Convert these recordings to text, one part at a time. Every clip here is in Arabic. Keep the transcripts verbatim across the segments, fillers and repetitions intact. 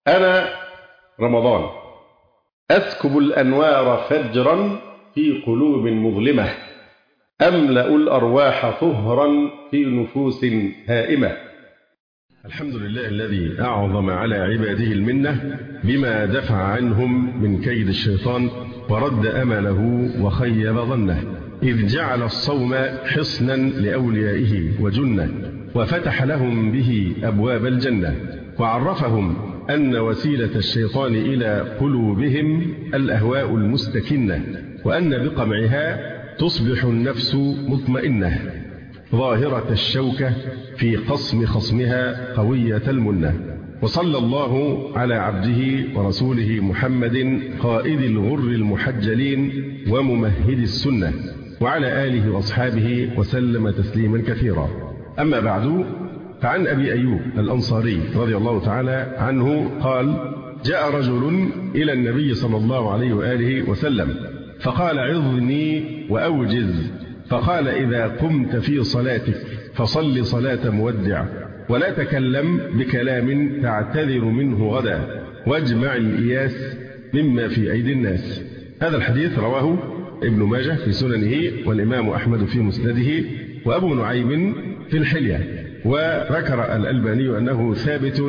أنا رمضان أسكب الأنوار فجرا في قلوب مظلمة، أملأ الأرواح طهرا في نفوس هائمة. الحمد لله الذي أعظم على عباده المنة بما دفع عنهم من كيد الشيطان ورد أمله وخيب ظنه، إذ جعل الصوم حصنا لأوليائه وجنة، وفتح لهم به أبواب الجنة، وعرفهم أن وسيلة الشيطان إلى قلوبهم الأهواء المستكنة، وأن بقمعها تصبح النفس مطمئنة ظاهرة الشوكة في قصم خصمها قوية المنة. وصلى الله على عبده ورسوله محمد قائد الغر المحجلين وممهد السنة، وعلى آله وأصحابه وسلم تسليما كثيرا. أما بعد، فعن أبي أيوب الأنصاري رضي الله تعالى عنه قال: جاء رجل إلى النبي صلى الله عليه وآله وسلم فقال: عظني وأوجز. فقال: إذا قمت في صلاتك فصل صلاة مودع، ولا تكلم بكلام تعتذر منه غدا، واجمع الإياس مما في أيدي الناس. هذا الحديث رواه ابن ماجه في سننه، والإمام أحمد في مسنده، وأبو نعيم في الحلية. وذكر الألباني أنه ثابت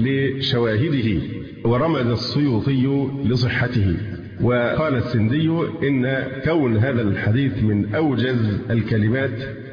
لشواهده، ورمز السيوطي لصحته. وقال السندي إن كون هذا الحديث من أوجز الكلمات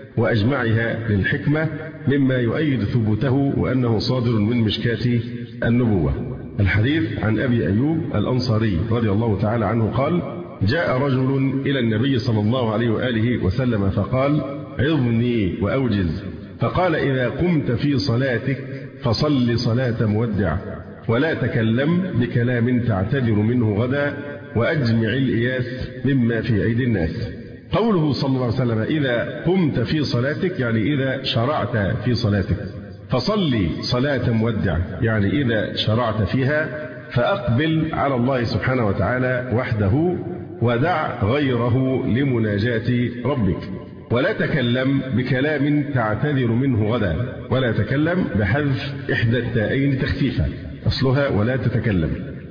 وأجمعها للحكمة مما يؤيد ثبوته، وأنه صادر من مشكاة النبوة. الحديث عن أبي أيوب الأنصاري رضي الله تعالى عنه قال: جاء رجل إلى النبي صلى الله عليه وآله وسلم فقال: عظني وأوجز. فقال: إذا قمت في صلاتك فصل صلاة مودع، ولا تكلم بكلام تعتذر منه غدا، وأجمع الإياس مما في أيدي الناس. قوله صلى الله عليه وسلم: إذا قمت في صلاتك، يعني إذا شرعت في صلاتك، فصلي صلاة مودع، يعني إذا شرعت فيها فأقبل على الله سبحانه وتعالى وحده، ودع غيره لمناجاة ربك. ولا تكلم بكلام تعتذر منه غدا، ولا تكلم بحذف إحدى التائين تخفيفا، أصلها ولا تتكلم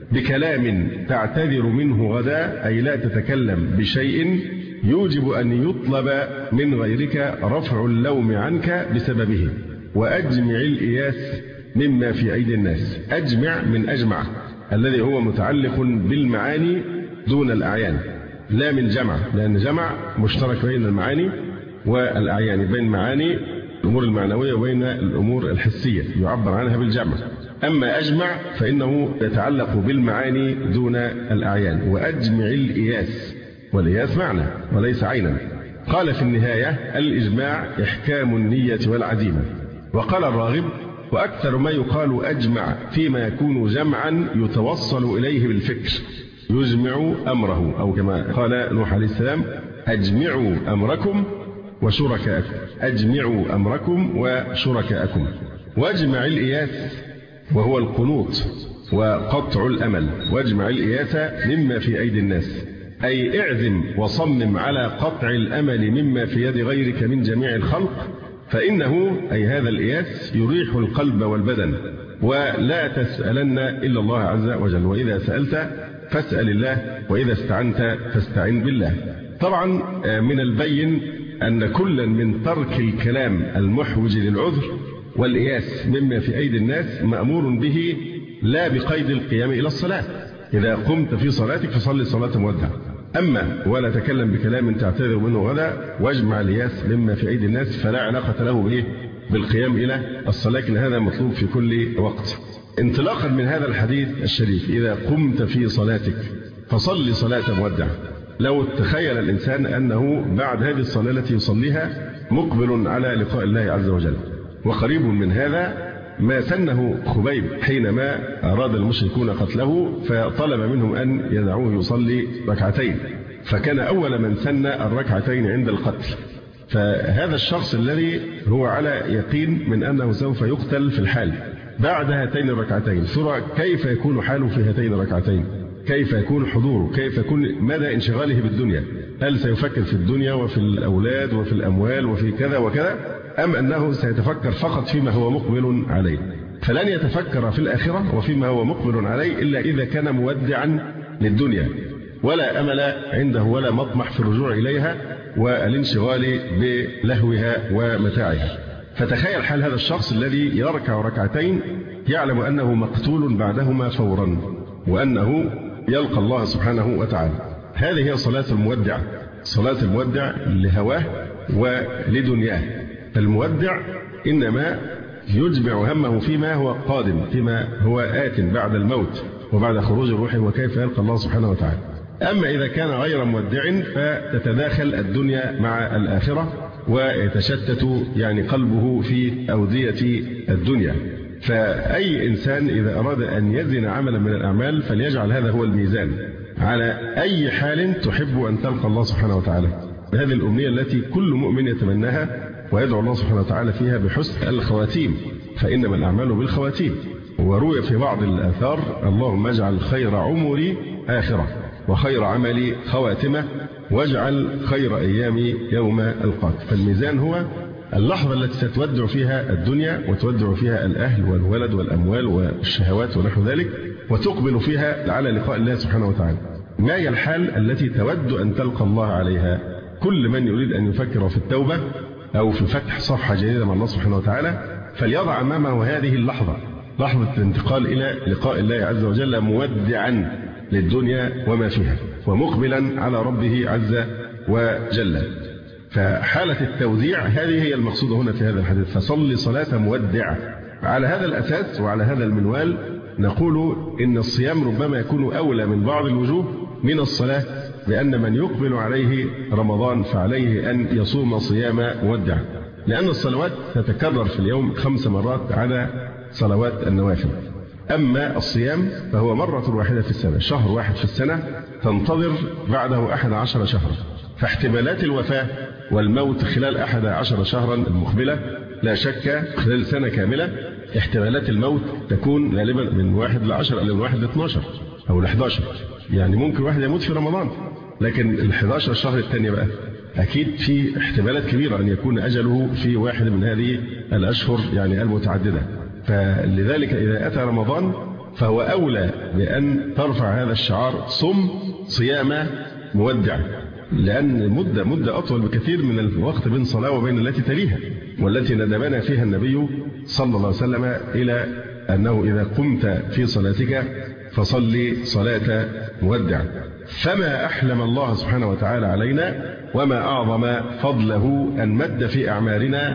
بكلام تعتذر منه غدا، أي لا تتكلم بشيء يوجب أن يطلب من غيرك رفع اللوم عنك بسببه. وأجمع الإياس مما في أيدي الناس. أجمع من أجمع، الذي هو متعلق بالمعاني دون الأعيان، لا من جمع، لأن جمع مشترك بين المعاني والأعيان، بين معاني الأمور المعنوية وبين الأمور الحسية يعبر عنها بالجمع. أما أجمع فإنه يتعلق بالمعاني دون الأعيان. وأجمع الإياس، والإياس معنى وليس عينا. قال في النهاية: الإجماع إحكام النية والعزيمة. وقال الراغب: وأكثر ما يقال أجمع فيما يكون جمعا يتوصل إليه بالفكر، يجمع أمره، أو كما قال نوح عليه السلام: أجمعوا أمركم وشركاءكم. أجمعوا أمركم وشركاءكم. واجمع الإياس وهو القنوط وقطع الأمل. واجمع الإياس مما في أيدي الناس، أي اعزم وصمم على قطع الأمل مما في يد غيرك من جميع الخلق، فإنه أي هذا الإياس يريح القلب والبدن. ولا تسألن إلا الله عز وجل، وإذا سألت فاسأل الله، وإذا استعنت فاستعن بالله. طبعا من البين أن كلا من ترك الكلام المحوج للعذر والإياس مما في أيدي الناس مأمور به، لا بقيد القيام إلى الصلاة. إذا قمت في صلاتك فصلي صلاة مودع. أما ولا تكلم بكلام تعتذر منه غدا، واجمع الإياس مما في أيدي الناس، فلا علاقة له بإيه؟ بالقيام إلى الصلاة، لكن هذا مطلوب في كل وقت. انطلاقا من هذا الحديث الشريف: إذا قمت في صلاتك فصلي صلاة مودع، لو تخيل الإنسان أنه بعد هذه الصلاة التي يصليها مقبل على لقاء الله عز وجل. وقريب من هذا ما سنه خبيب حينما أراد المشركون قتله، فطلب منهم أن يدعوه يصلي ركعتين، فكان أول من سن الركعتين عند القتل. فهذا الشخص الذي هو على يقين من أنه سوف يقتل في الحال بعد هاتين الركعتين، ترى كيف يكون حاله في هاتين الركعتين؟ كيف يكون حضوره؟ كيف يكون مدى انشغاله بالدنيا؟ هل سيفكر في الدنيا وفي الأولاد وفي الأموال وفي كذا وكذا، أم أنه سيتفكر فقط فيما هو مقبل عليه؟ فلن يتفكر في الآخرة وفيما هو مقبل عليه إلا إذا كان مودعا للدنيا، ولا أمل عنده ولا مطمح في الرجوع إليها والانشغال بلهوها ومتاعها. فتخيل حال هذا الشخص الذي يركع ركعتين يعلم أنه مقتول بعدهما فورا وأنه يلقى الله سبحانه وتعالى. هذه هي صلاة المودع، صلاة المودع لهواه ولدنياه. فالمودع إنما يجمع همه فيما هو قادم، فيما هو آت بعد الموت وبعد خروج روحه وكيف يلقى الله سبحانه وتعالى. أما إذا كان غير مودع فتتداخل الدنيا مع الآخرة ويتشتت يعني قلبه في أودية الدنيا. فأي إنسان إذا أراد أن يزن عملا من الأعمال فليجعل هذا هو الميزان على أي حال تحب أن تلقى الله سبحانه وتعالى. هذه الأمنية التي كل مؤمن يتمناها ويدعو الله سبحانه وتعالى فيها بحسن الخواتيم، فإنما الأعمال بالخواتيم. وروي في بعض الآثار: اللهم اجعل خير عمري آخرة وخير عملي خواتمة واجعل خير أيامي يوم ألقاك. فالميزان هو اللحظة التي ستودع فيها الدنيا وتودع فيها الأهل والولد والأموال والشهوات ونحو ذلك، وتقبل فيها على لقاء الله سبحانه وتعالى. ما هي الحال التي تود أن تلقى الله عليها؟ كل من يريد أن يفكر في التوبة أو في فتح صفحة جديدة مع الله سبحانه وتعالى فليضع أمامه هذه اللحظة، لحظة الانتقال إلى لقاء الله عز وجل مودعا للدنيا وما فيها ومقبلا على ربه عز وجل. فحالة التوديع هذه هي المقصودة هنا في هذا الحديث: فصل صلاة مودع. على هذا الأساس وعلى هذا المنوال نقول إن الصيام ربما يكون أولى من بعض الوجوه من الصلاة، لأن من يقبل عليه رمضان فعليه أن يصوم صيام مودع، لأن الصلوات تتكرر في اليوم خمس مرات على صلوات النوافل. أما الصيام فهو مرة واحدة في السنة، شهر واحد في السنة تنتظر بعده أحد عشر شهرا. فاحتمالات الوفاة والموت خلال أحد عشر شهرا المقبلة لا شك خلال سنة كاملة احتمالات الموت تكون غالبا من واحد لعشر أو من واحد لاثناشر أو لحداشر. يعني ممكن واحد يموت في رمضان، لكن الحداشر شهر الثانية بقى أكيد في احتمالات كبيرة أن يكون أجله في واحد من هذه الأشهر يعني المتعددة. فلذلك إذا أتى رمضان فهو أولى بأن ترفع هذا الشعار: صم صيام مودع، لأن مدة مدة أطول بكثير من الوقت بين صلاة وبين التي تليها، والتي ندبنا فيها النبي صلى الله عليه وسلم إلى أنه إذا قمت في صلاتك فصلي صلاة مودع. فما أحلم الله سبحانه وتعالى علينا وما أعظم فضله أن مد في أعمارنا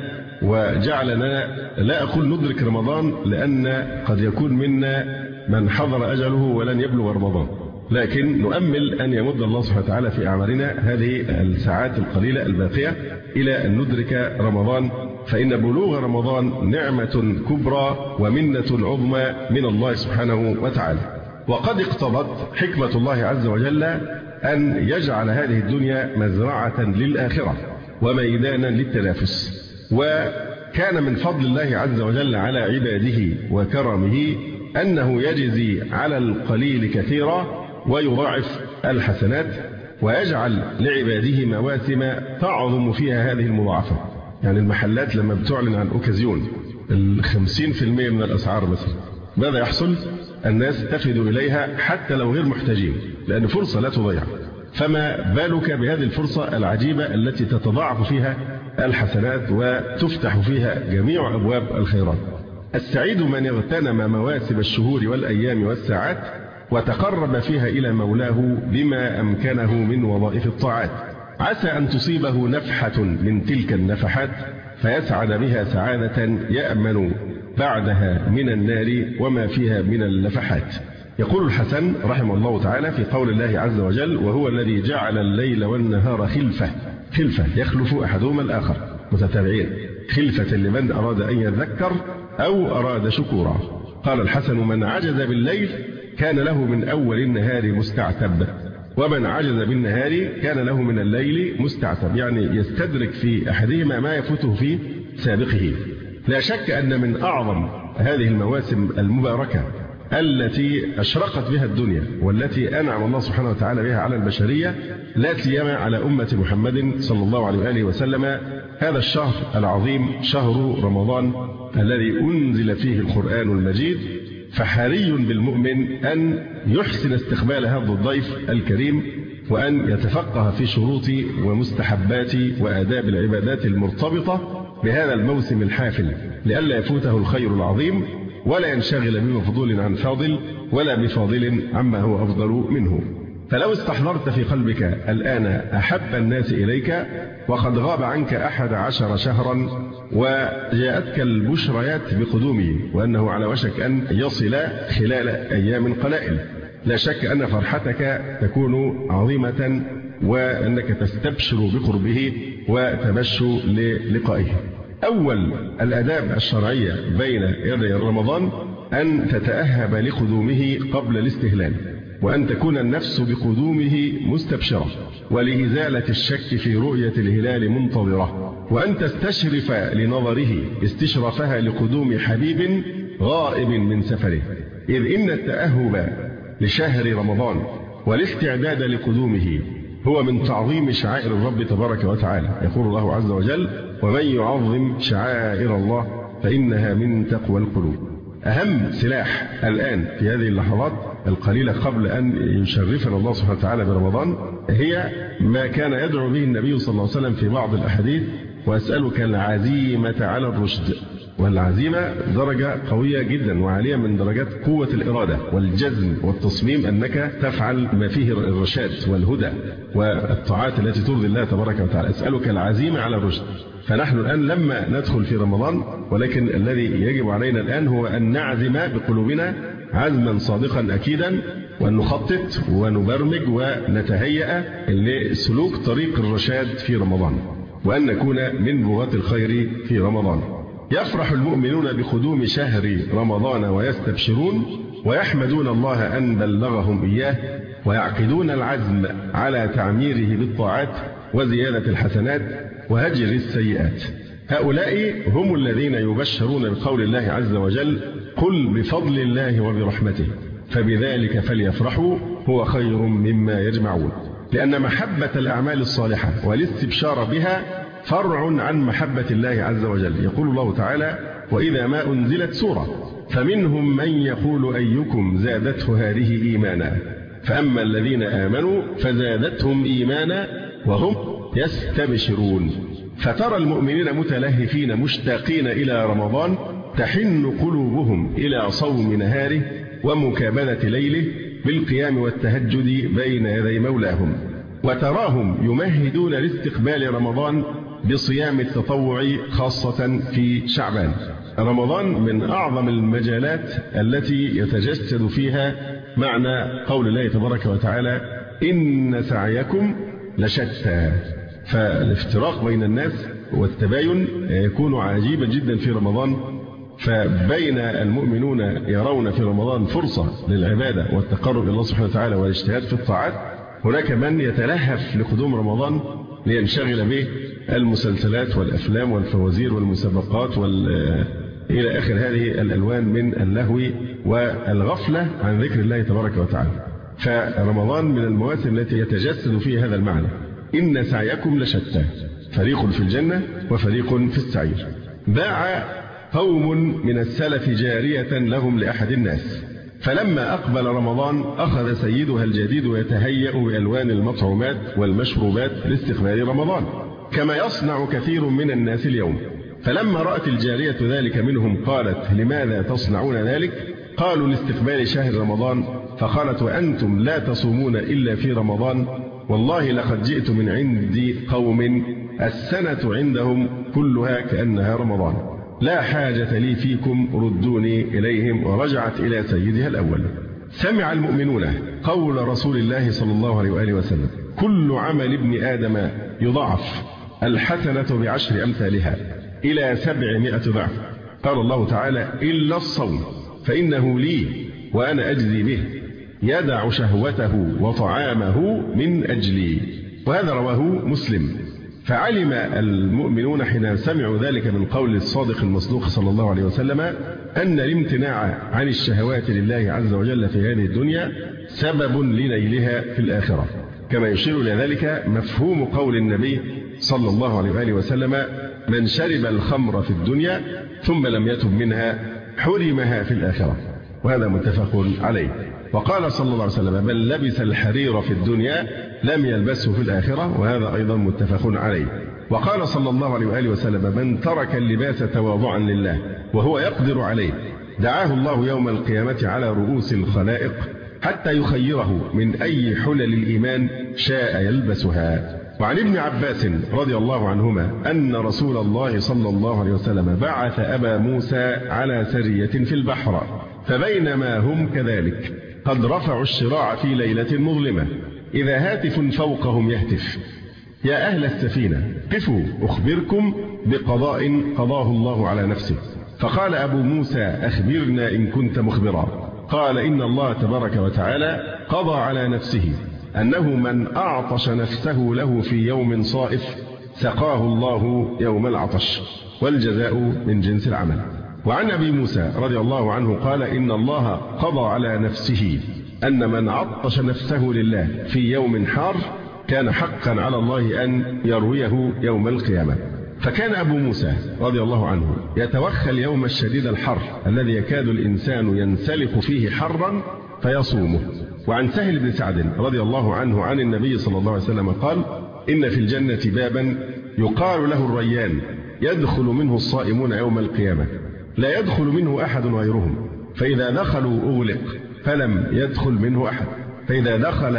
وجعلنا لا أقول ندرك رمضان، لأن قد يكون منا من حضر أجله ولن يبلغ رمضان، لكن نؤمل أن يمد الله سبحانه وتعالى في أعمارنا هذه الساعات القليلة الباقية إلى أن ندرك رمضان، فإن بلوغ رمضان نعمة كبرى ومنة عظمى من الله سبحانه وتعالى. وقد اقتضت حكمة الله عز وجل أن يجعل هذه الدنيا مزرعة للآخرة وميدانا للتنافس. وكان من فضل الله عز وجل على عباده وكرمه أنه يجزي على القليل كثيرا ويضاعف الحسنات، ويجعل لعباده مواسم تعظم فيها هذه المضاعفة. يعني المحلات لما بتعلن عن أوكازيون الخمسين في المئة من الأسعار مثلا، ماذا يحصل؟ الناس تفد إليها حتى لو غير محتاجين، لأن فرصة لا تضيع. فما بالك بهذه الفرصة العجيبة التي تتضاعف فيها الحسنات وتفتح فيها جميع أبواب الخيرات. السعيد من اغتنم مواسم الشهور والأيام والساعات وتقرب فيها إلى مولاه بما أمكنه من وظائف الطاعات، عسى أن تصيبه نفحة من تلك النفحات فيسعد بها سعادة يأمن بعدها من النار وما فيها من اللفحات. يقول الحسن رحمه الله تعالى في قول الله عز وجل: وهو الذي جعل الليل والنهار خلفة. خلفة يخلف أحدهما الآخر متتابعين، خلفة لمن أراد أن يذكر أو أراد شكورا. قال الحسن: من عجز بالليل كان له من أول النهار مستعتب، ومن عجز بالنهار كان له من الليل مستعتب، يعني يستدرك في أحدهما ما يفوته في سابقه. لا شك أن من أعظم هذه المواسم المباركة التي أشرقت بها الدنيا والتي أنعم الله سبحانه وتعالى بها على البشرية، لا سيما على أمة محمد صلى الله عليه وآله وسلم، هذا الشهر العظيم شهر رمضان الذي أنزل فيه القرآن المجيد. فحري بالمؤمن أن يحسن استقبال هذا الضيف الكريم، وأن يتفقه في شروط ومستحبات وآداب العبادات المرتبطة بهذا الموسم الحافل، لئلا يفوته الخير العظيم ولا ينشغل بمفضول عن فاضل ولا بفاضل عما هو أفضل منه. فلو استحضرت في قلبك الآن أحب الناس إليك وقد غاب عنك أحد عشر شهرا وجاءتك البشريات بقدومه وأنه على وشك أن يصل خلال أيام قلائل، لا شك أن فرحتك تكون عظيمة وأنك تستبشر بقربه وتبشر للقائه. أول الآداب الشرعية بين يدي رمضان أن تتأهب لقدومه قبل الاستهلال، وأن تكون النفس بقدومه مستبشرة ولإزالة الشك في رؤية الهلال منتظرة، وأن تستشرف لنظره استشرافها لقدوم حبيب غائب من سفره، إذ إن التأهب لشهر رمضان والاستعداد لقدومه هو من تعظيم شعائر الرب تبارك وتعالى. يقول الله عز وجل: ومن يعظم شعائر الله فإنها من تقوى القلوب. أهم سلاح الآن في هذه اللحظات القليلة قبل أن يشرفنا الله سبحانه وتعالى برمضان هي ما كان يدعو به النبي صلى الله عليه وسلم في بعض الأحاديث: وأسألك العزيمة على الرشد. والعزيمة درجة قوية جدا وعالية من درجات قوة الإرادة والجزم والتصميم أنك تفعل ما فيه الرشاد والهدى والطاعات التي ترضي الله تبارك وتعالى. أسألك العزيمة على الرشد. فنحن الآن لما ندخل في رمضان، ولكن الذي يجب علينا الآن هو أن نعزم بقلوبنا عزما صادقا أكيدا، وأن نخطط ونبرمج ونتهيأ لسلوك طريق الرشاد في رمضان، وأن نكون من بغاة الخير في رمضان. يفرح المؤمنون بقدوم شهر رمضان ويستبشرون ويحمدون الله أن بلغهم إياه، ويعقدون العزم على تعميره بالطاعات وزيادة الحسنات وهجر السيئات. هؤلاء هم الذين يبشرون بقول الله عز وجل: قل بفضل الله وبرحمته فبذلك فليفرحوا هو خير مما يجمعون. لأن محبة الأعمال الصالحة والاستبشار بها فرع عن محبة الله عز وجل. يقول الله تعالى: وإذا ما أنزلت سورة فمنهم من يقول أيكم زادته هذه إيمانا فأما الذين آمنوا فزادتهم إيمانا وهم يستبشرون. فترى المؤمنين متلهفين مشتاقين إلى رمضان، تحن قلوبهم إلى صوم نهاره ومكابدة ليله بالقيام والتهجد بين يدي مولاهم، وتراهم يمهدون لاستقبال رمضان بصيام التطوع خاصة في شعبان. رمضان من أعظم المجالات التي يتجسد فيها معنى قول الله تبارك وتعالى: إن سعيكم لشتى. فالافتراق بين الناس والتباين يكون عجيبا جدا في رمضان. فبين المؤمنون يرون في رمضان فرصة للعبادة والتقرب إلى الله سبحانه وتعالى والاجتهاد في الطاعات، هناك من يتلهف لقدوم رمضان لينشغل به المسلسلات والأفلام والفوازير والمسابقات وال إلى آخر هذه الألوان من اللهو والغفلة عن ذكر الله تبارك وتعالى. فرمضان من المواسم التي يتجسد فيها هذا المعنى: إن سعيكم لشتى، فريق في الجنة وفريق في السعير. باع قوم من السلف جارية لهم لأحد الناس، فلما أقبل رمضان أخذ سيدها الجديد يتهيأ بألوان المطعومات والمشروبات لاستقبال رمضان كما يصنع كثير من الناس اليوم. فلما رأت الجارية ذلك منهم قالت: لماذا تصنعون ذلك؟ قالوا: لاستقبال شهر رمضان. فقالت: وأنتم لا تصومون إلا في رمضان؟ والله لقد جئت من عند قوم السنة عندهم كلها كأنها رمضان، لا حاجة لي فيكم، ردوني إليهم. ورجعت إلى سيدها الأول. سمع المؤمنون قول رسول الله صلى الله عليه وآله وسلم: كل عمل ابن آدم يضاعف، الحسنة بعشر أمثالها إلى سبعمائة ضعف. قال الله تعالى: إلا الصوم فإنه لي وأنا أجزي به، يدع شهوته وطعامه من أجلي. وهذا رواه مسلم. فعلم المؤمنون حين سمعوا ذلك من قول الصادق المصدوق صلى الله عليه وسلم أن الامتناع عن الشهوات لله عز وجل في هذه الدنيا سبب لنيلها في الآخرة، كما يشير إلى ذلك مفهوم قول النبي صلى الله عليه وآله وسلم: من شرب الخمر في الدنيا ثم لم يتب منها حرمها في الآخرة، وهذا متفق عليه. وقال صلى الله عليه وسلم: من لبس الحرير في الدنيا لم يلبسه في الآخرة، وهذا أيضا متفق عليه. وقال صلى الله عليه وآله وسلم: من ترك اللباس تواضعا لله وهو يقدر عليه دعاه الله يوم القيامة على رؤوس الخلائق حتى يخيره من أي حلل الإيمان شاء يلبسها. وعن ابن عباس رضي الله عنهما أن رسول الله صلى الله عليه وسلم بعث أبا موسى على سرية في البحر، فبينما هم كذلك قد رفعوا الشراع في ليلة مظلمة إذا هاتف فوقهم يهتف: يا أهل السفينة قفوا أخبركم بقضاء قضاه الله على نفسه. فقال أبو موسى: أخبرنا إن كنت مخبرا. قال: إن الله تبارك وتعالى قضى على نفسه أنه من أعطش نفسه له في يوم صائف سقاه الله يوم العطش، والجزاء من جنس العمل. وعن أبي موسى رضي الله عنه قال: إن الله قضى على نفسه أن من عطش نفسه لله في يوم حار كان حقا على الله أن يرويه يوم القيامة. فكان أبو موسى رضي الله عنه يتوخى اليوم الشديد الحر الذي يكاد الإنسان ينسلخ فيه حرا فيصومه. وعن سهل بن سعد رضي الله عنه عن النبي صلى الله عليه وسلم قال: إن في الجنة بابا يقال له الريان يدخل منه الصائمون يوم القيامة لا يدخل منه أحد غيرهم، فإذا دخلوا أغلق فلم يدخل منه أحد، فإذا دخل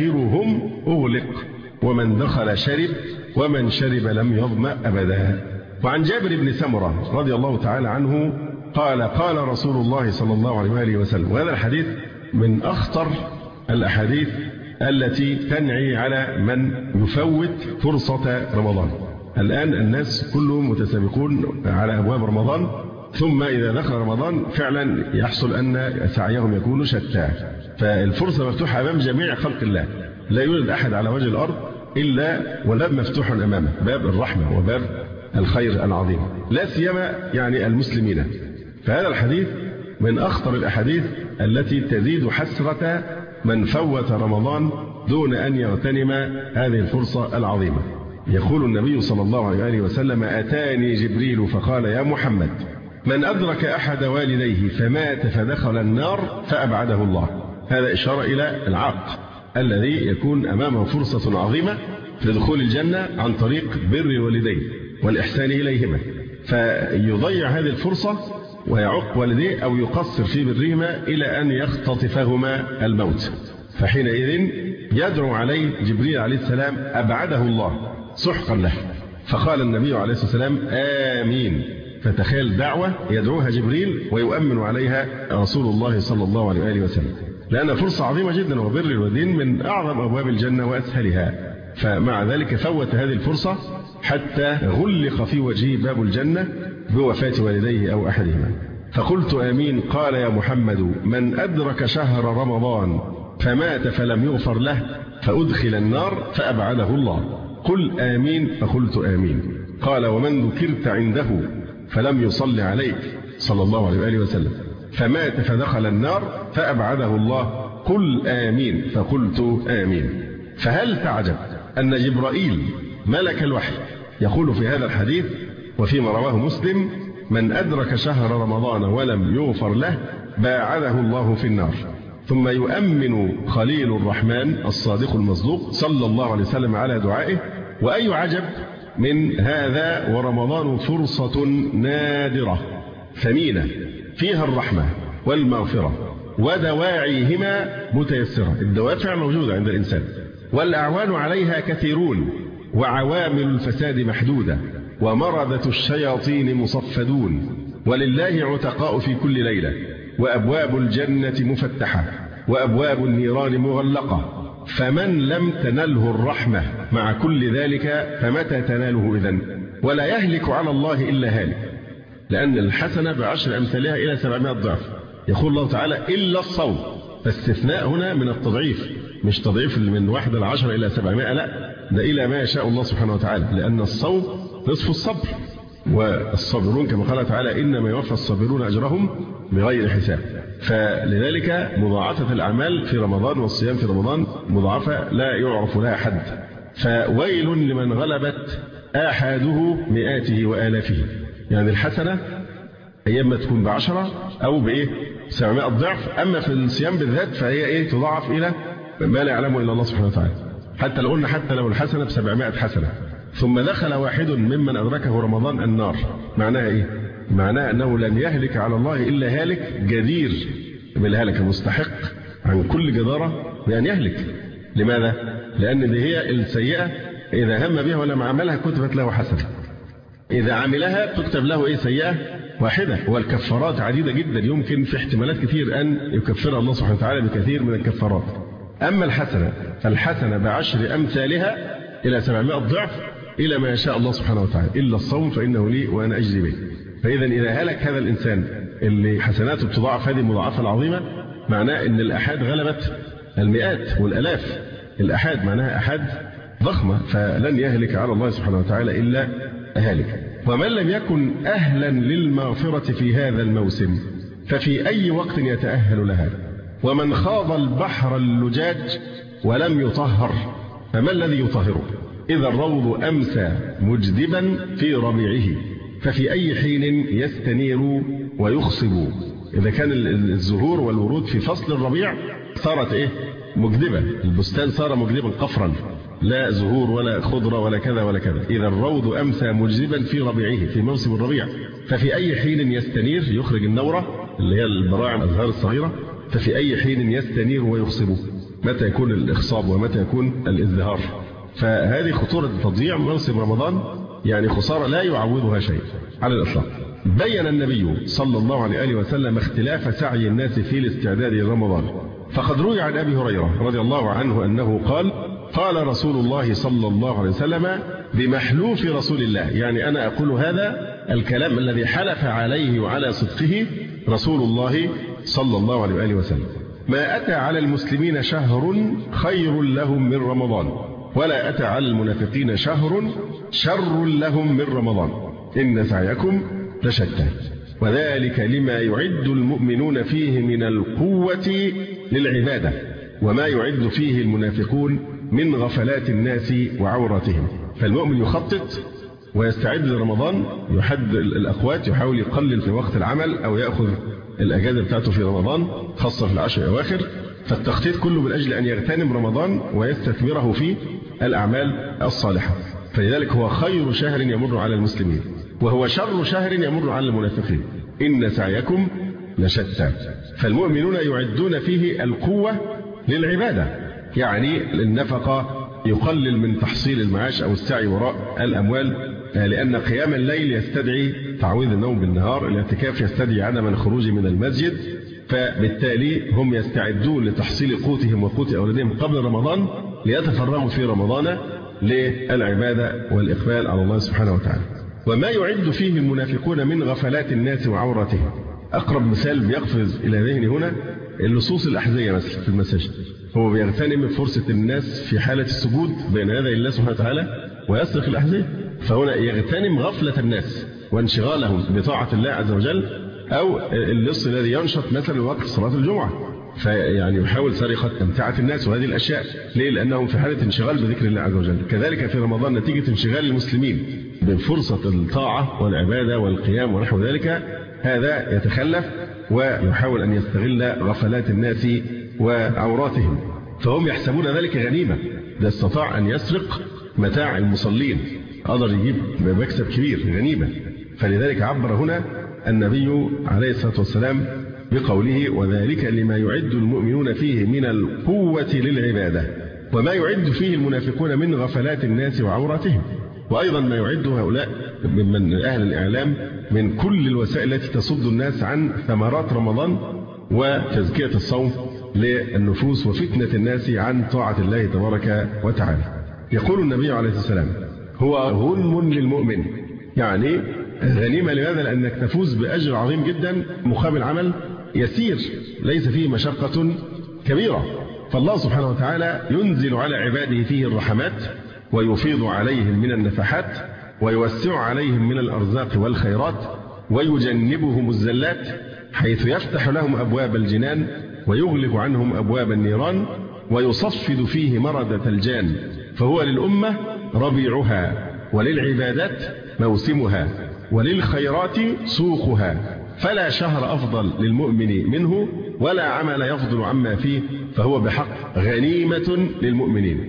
آخرهم أغلق، ومن دخل شرب، ومن شرب لم يظمأ أبدا. وعن جابر بن سمرة رضي الله تعالى عنه قال: قال رسول الله صلى الله عليه وآله وسلم، وهذا الحديث من أخطر الأحاديث التي تنعي على من يفوت فرصة رمضان. الآن الناس كلهم متسابقون على أبواب رمضان، ثم إذا دخل رمضان فعلا يحصل أن سعيهم يكون شتى، فالفرصة مفتوحة أمام جميع خلق الله، لا يوجد أحد على وجه الأرض إلا والباب مفتوح أمامه، باب الرحمة وباب الخير العظيم، لا سيما يعني المسلمين. فهذا الحديث من أخطر الأحاديث التي تزيد حسرة من فوت رمضان دون أن يغتنم هذه الفرصة العظيمة. يقول النبي صلى الله عليه وسلم: أتاني جبريل فقال: يا محمد، من أدرك أحد والديه فمات فدخل النار فأبعده الله. هذا إشارة إلى العاق الذي يكون أمامه فرصة عظيمة في دخول الجنة عن طريق بر الوالدين والإحسان إليهما، فيضيع هذه الفرصة ويعق والديه أو يقصر في برهما إلى أن يختطفهما الموت، فحينئذ يدعو عليه جبريل عليه السلام: أبعده الله سحقا له. فقال النبي عليه الصلاة والسلام: آمين. فتخيل دعوة يدعوها جبريل ويؤمن عليها رسول الله صلى الله عليه وآله وسلم، لأن فرصة عظيمة جدا، وبر الوالدين من أعظم أبواب الجنة وأسهلها. فمع ذلك فوت هذه الفرصة حتى غلق في وجهه باب الجنة بوفاة والديه أو أحدهما. فقلت آمين. قال: يا محمد، من أدرك شهر رمضان فمات فلم يغفر له فأدخل النار فأبعده الله. قل آمين. فقلت آمين. قال: ومن ذكرت عنده فلم يصلي عليك صلى الله عليه وآله وسلم فمات فدخل النار فأبعده الله. قل آمين. فقلت آمين. فهل تعجب أن جبرائيل ملك الوحي يقول في هذا الحديث وفيما رواه مسلم: من أدرك شهر رمضان ولم يغفر له باعده الله في النار، ثم يؤمن خليل الرحمن الصادق المصدوق صلى الله عليه وسلم على دعائه. وأي عجب من هذا ورمضان فرصة نادرة ثمينة فيها الرحمة والمغفرة ودواعيهما متيسرة. الدوافع موجودة عند الإنسان والأعوان عليها كثيرون، وعوامل الفساد محدودة، ومردة الشياطين مصفدون، ولله عتقاء في كل ليلة، وأبواب الجنة مفتحة، وأبواب النيران مغلقة. فمن لم تنله الرحمة مع كل ذلك فمتى تناله إذن؟ ولا يهلك على الله إلا هالك، لأن الحسنة بعشر أمثالها إلى سبعمائة ضعف. يقول الله تعالى: إلا الصوم. فاستثناء هنا من التضعيف، مش تضعيف من واحد العشر إلى سبعمائة، لا، ده إلى ما يشاء الله سبحانه وتعالى، لأن الصوم نصف الصبر، والصابرون كما قال تعالى إنما يوفى الصابرون أجرهم بغير حساب. فلذلك مضاعفة الأعمال في رمضان والصيام في رمضان مضاعفة لا يعرف لها حد. فويل لمن غلبت آحاده مئاته وآلافه، يعني الحسنة أيام ما تكون بعشرة أو بإيه سبعمائة ضعف، أما في الصيام بالذات فهي إيه تضاعف إلى ما لا يعلمه إلا الله سبحانه وتعالى. حتى لو قلنا حتى لو الحسنة بسبعمائة حسنة ثم دخل واحد ممن أدركه رمضان النار، معناها إيه؟ معناها أنه لن يهلك على الله إلا هالك جدير بالهلك، مستحق عن كل جدارة بأن يهلك. لماذا؟ لأن دي هي السيئة إذا هم بها ولم عملها كتبت له حسنة، إذا عملها تكتب له إيه سيئة واحدة. والكفارات عديدة جدا، يمكن في احتمالات كثير أن يكفرها الله سبحانه وتعالى بكثير من الكفارات. أما الحسنة فالحسنة بعشر أمثالها إلى سبعمائة ضعف إلى ما يشاء الله سبحانه وتعالى، إلا الصوم فإنه لي وأنا أجزي به. فإذا إذا هلك هذا الإنسان اللي حسناته بتضاعف هذه المضاعفة العظيمة، معناه أن الأحاد غلبت المئات والألاف. الأحاد معناها أحاد ضخمة، فلن يهلك على الله سبحانه وتعالى إلا هالك. ومن لم يكن أهلا للمغفرة في هذا الموسم ففي أي وقت يتأهل لها؟ ومن خاض البحر اللجاج ولم يطهر فما الذي يطهره؟ إذا الروض أمسى مجدبا في ربيعه ففي أي حين يستنير ويخصب؟ إذا كان الزهور والورود في فصل الربيع صارت إيه مجدبة، البستان صار مجدبا قفرا، لا زهور ولا خضرة ولا كذا ولا كذا. إذا الروض أمسى مجدبا في ربيعه في موسم الربيع ففي أي حين يستنير، يخرج النورة اللي هي البراعم الأزهار الصغيرة، ففي أي حين يستنير ويخصب؟ متى يكون الإخصاب ومتى يكون الازدهار؟ فهذه خطورة تضييع موسم رمضان، يعني خسارة لا يعوضها شيء على الإطلاق. بين النبي صلى الله عليه وسلم اختلاف سعي الناس في الاستعداد لرمضان، فقد روي عن أبي هريرة رضي الله عنه أنه قال: قال رسول الله صلى الله عليه وسلم بمحلوف رسول الله، يعني أنا أقول هذا الكلام الذي حلف عليه وعلى صدقه رسول الله صلى الله عليه وسلم: ما أتى على المسلمين شهر خير لهم من رمضان، ولا أتى على المنافقين شهر شر لهم من رمضان، إن سعيكم لشتى، وذلك لما يعد المؤمنون فيه من القوة للعبادة، وما يعد فيه المنافقون من غفلات الناس وعوراتهم. فالمؤمن يخطط ويستعد لرمضان، يحد الأقوات، يحاول يقلل في وقت العمل أو يأخذ الأجازة بتاعته في رمضان خاصة في العشر الأواخر. فالتخطيط كله من أجل أن يغتنم رمضان ويستثمره في الأعمال الصالحة. فلذلك هو خير شهر يمر على المسلمين، وهو شر شهر يمر على المنافقين، إن سعيكم لشتى. فالمؤمنون يعدون فيه القوة للعبادة، يعني النفقة، يقلل من تحصيل المعاش أو السعي وراء الأموال، لأن قيام الليل يستدعي تعويض النوم بالنهار، الاعتكاف يستدعي عدم الخروج من المسجد، فبالتالي هم يستعدون لتحصيل قوتهم وقوت أولادهم قبل رمضان ليتفرغوا في رمضان للعبادة والإقبال على الله سبحانه وتعالى. وما يعد فيه المنافقون من غفلات الناس وعوراتهم، أقرب مثال بيقفز إلى ذهني هنا اللصوص الأحذية مثلا في المساجد، هو بيغتنم فرصة الناس في حالة السجود بين يدي الله سبحانه وتعالى ويسرق الأحذية، فهنا يغتنم غفلة الناس وانشغالهم بطاعة الله عز وجل، أو اللص الذي ينشط مثلا وقت صلاة الجمعة فيعني يحاول سرقة أمتعة الناس وهذه الأشياء. ليه؟ لأنهم في حالة انشغال بذكر الله عز وجل. كذلك في رمضان نتيجة انشغال المسلمين بفرصة الطاعة والعبادة والقيام ونحو ذلك، هذا يتخلف ويحاول أن يستغل غفلات الناس وعوراتهم، فهم يحسبون ذلك غنيمة. ده استطاع أن يسرق متاع المصلين، قدر يجيب مكسب كبير، غنيمة. فلذلك عبر هنا النبي عليه الصلاة والسلام بقوله: وذلك لما يعد المؤمنون فيه من القوة للعبادة، وما يعد فيه المنافقون من غفلات الناس وعوراتهم. وأيضا ما يعد هؤلاء من أهل الإعلام من كل الوسائل التي تصد الناس عن ثمرات رمضان وتزكية الصوم للنفوس وفتنة الناس عن طاعة الله تبارك وتعالى. يقول النبي عليه الصلاة والسلام: هو غنم للمؤمن، يعني غنيمة. لماذا؟ لأنك تفوز بأجر عظيم جدا مقابل عمل يسير ليس فيه مشقة كبيرة. فالله سبحانه وتعالى ينزل على عباده فيه الرحمات ويفيض عليهم من النفحات ويوسع عليهم من الأرزاق والخيرات، ويجنبهم الزلات حيث يفتح لهم أبواب الجنان ويغلق عنهم أبواب النيران، ويصفد فيه مردة الجان، فهو للأمة ربيعها، وللعبادات موسمها، وللخيرات سوقها، فلا شهر أفضل للمؤمن منه، ولا عمل يفضل عما فيه، فهو بحق غنيمة للمؤمنين.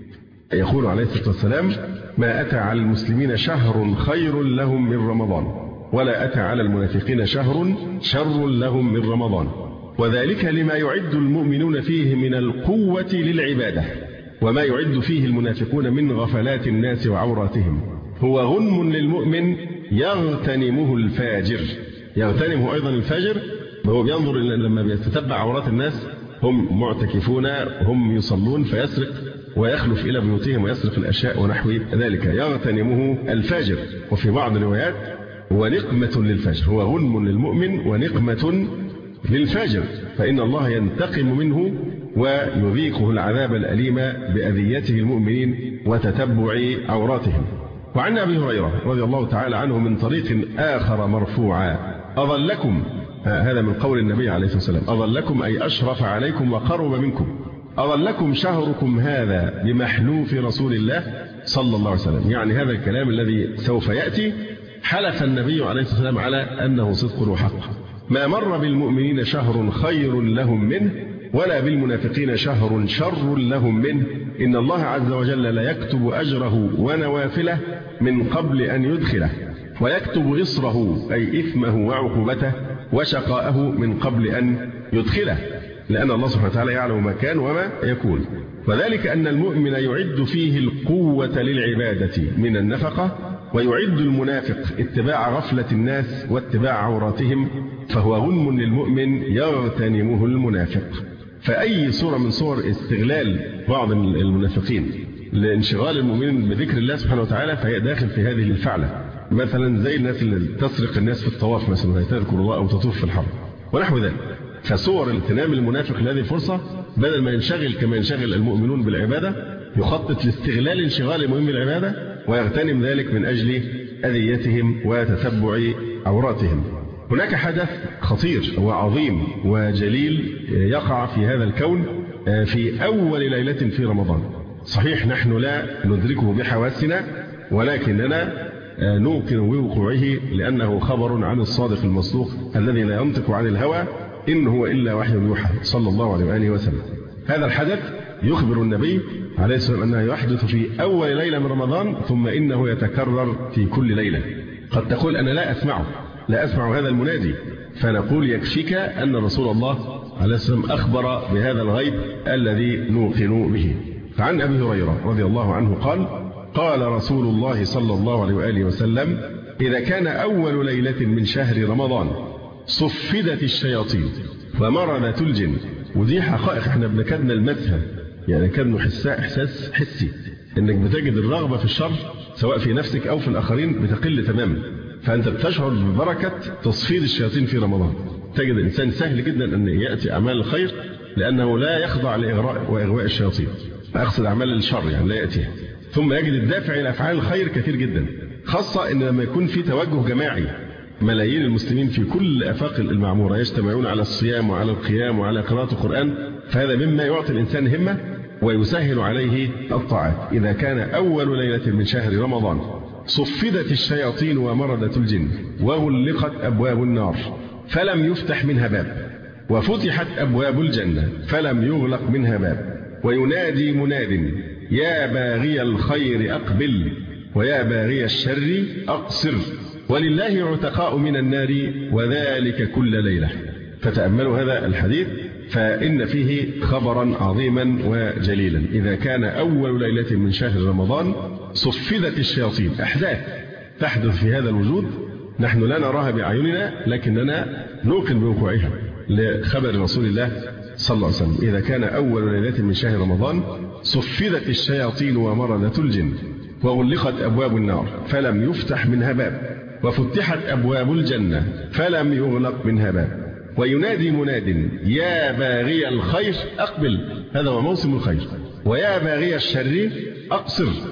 يقول عليه الصلاة والسلام: ما أتى على المسلمين شهر خير لهم من رمضان، ولا أتى على المنافقين شهر شر لهم من رمضان، وذلك لما يعد المؤمنون فيه من القوة للعبادة، وما يعد فيه المنافقون من غفلات الناس وعوراتهم. هو غنم للمؤمن يغتنمه الفاجر. يغتنمه أيضا الفاجر، وهو بينظر لما بيتتبع عورات الناس، هم معتكفون، هم يصلون، فيسرق ويخلف إلى بيوتهم ويسرق الأشياء ونحو ذلك. يغتنمه الفاجر. وفي بعض الروايات ونقمة للفاجر. هو غنم للمؤمن ونقمة للفاجر، فإن الله ينتقم منه ويذيقه العذاب الأليم بأذيته المؤمنين وتتبع عوراتهم. وعن أبي هريرة رضي الله تعالى عنه من طريق آخر مرفوعا: أظلكم، هذا من قول النبي عليه الصلاة والسلام، أظلكم أي أشرف عليكم وقرب منكم، أظلكم شهركم هذا بمحلوف رسول الله صلى الله عليه وسلم. يعني هذا الكلام الذي سوف يأتي حلف النبي عليه الصلاة والسلام على أنه صدق وحق. ما مر بالمؤمنين شهر خير لهم منه، ولا بالمنافقين شهر شر لهم منه. إن الله عز وجل لا يكتب أجره ونوافله من قبل أن يدخله، ويكتب إصره أي إثمه وعقوبته وشقاءه من قبل أن يدخله، لأن الله سبحانه وتعالى يعلم ما كان وما يكون. وذلك أن المؤمن يعد فيه القوة للعبادة من النفقة، ويعد المنافق اتباع غفلة الناس واتباع عوراتهم، فهو غنم للمؤمن يغتنمه المنافق. فأي صورة من صور استغلال بعض المنافقين لانشغال المؤمنين بذكر الله سبحانه وتعالى فهي داخل في هذه الفعلة. مثلا زي الناس اللي تسرق الناس في الطواف مثلا، تذكر الله أو تطوف في الحرم ونحو ذلك. فصور اغتنام المنافق لهذه الفرصة، بدل ما ينشغل كما ينشغل المؤمنون بالعبادة، يخطط لاستغلال انشغال المؤمن بالعبادة ويغتنم ذلك من أجل أذيتهم وتتبع عوراتهم. هناك حدث خطير وعظيم وجليل يقع في هذا الكون في أول ليلة في رمضان. صحيح نحن لا ندركه بحواسنا، ولكننا نوقن بوقوعه لأنه خبر عن الصادق المصدوق الذي لا ينطق عن الهوى إن هو إلا وحي يوحى صلى الله عليه وآله وسلم. هذا الحدث يخبر النبي عليه الصلاة والسلام أنه يحدث في أول ليلة من رمضان، ثم إنه يتكرر في كل ليلة. قد تقول أنا لا أسمعه، لا أسمع هذا المنادي، فنقول يكفيك أن رسول الله عليه الصلاة والسلام أخبر بهذا الغيب الذي نوقن به. فعن أبي هريرة رضي الله عنه قال: قال رسول الله صلى الله عليه وآله وسلم: إذا كان أول ليلة من شهر رمضان صفدت الشياطين ومرضت الجن. ودي حقائق احنا بنكدنا المسها، يعني كان نحسها إحساس حسي، إنك بتجد الرغبة في الشر سواء في نفسك أو في الآخرين بتقل تماما، فأنت بتشعر ببركة تصفيد الشياطين في رمضان. تجد الإنسان سهل جدا أن يأتي أعمال الخير لأنه لا يخضع لإغراء وإغواء الشياطين، أقصد أعمال الشر يعني لا يأتيها. ثم يجد الدافع إلى أفعال الخير كثير جدا، خاصة إن لما يكون في توجه جماعي، ملايين المسلمين في كل آفاق المعمورة يجتمعون على الصيام وعلى القيام وعلى قراءة القرآن، فهذا مما يعطي الإنسان همة ويسهل عليه الطاعات. إذا كان أول ليلة من شهر رمضان صفدت الشياطين ومردت الجن وغلقت أبواب النار فلم يفتح منها باب، وفتحت أبواب الجنة فلم يغلق منها باب، وينادي مناد: يا باغي الخير أقبل، ويا باغي الشر أقصر، ولله عتقاء من النار، وذلك كل ليلة. فتأملوا هذا الحديث فإن فيه خبرا عظيما وجليلا. إذا كان أول ليلة من شهر رمضان صفدت الشياطين، أحداث تحدث في هذا الوجود نحن لا نراها بأعيننا لكننا نوقن بوقوعها لخبر رسول الله صلى الله عليه وسلم. إذا كان أول ليلة من شهر رمضان صفدت الشياطين ومردت الجن وغلقت أبواب النار فلم يفتح منها باب، وفتحت أبواب الجنة فلم يغلق منها باب، وينادي مناد: يا باغي الخير أقبل، هذا هو موسم الخير، ويا باغي الشر أقصر،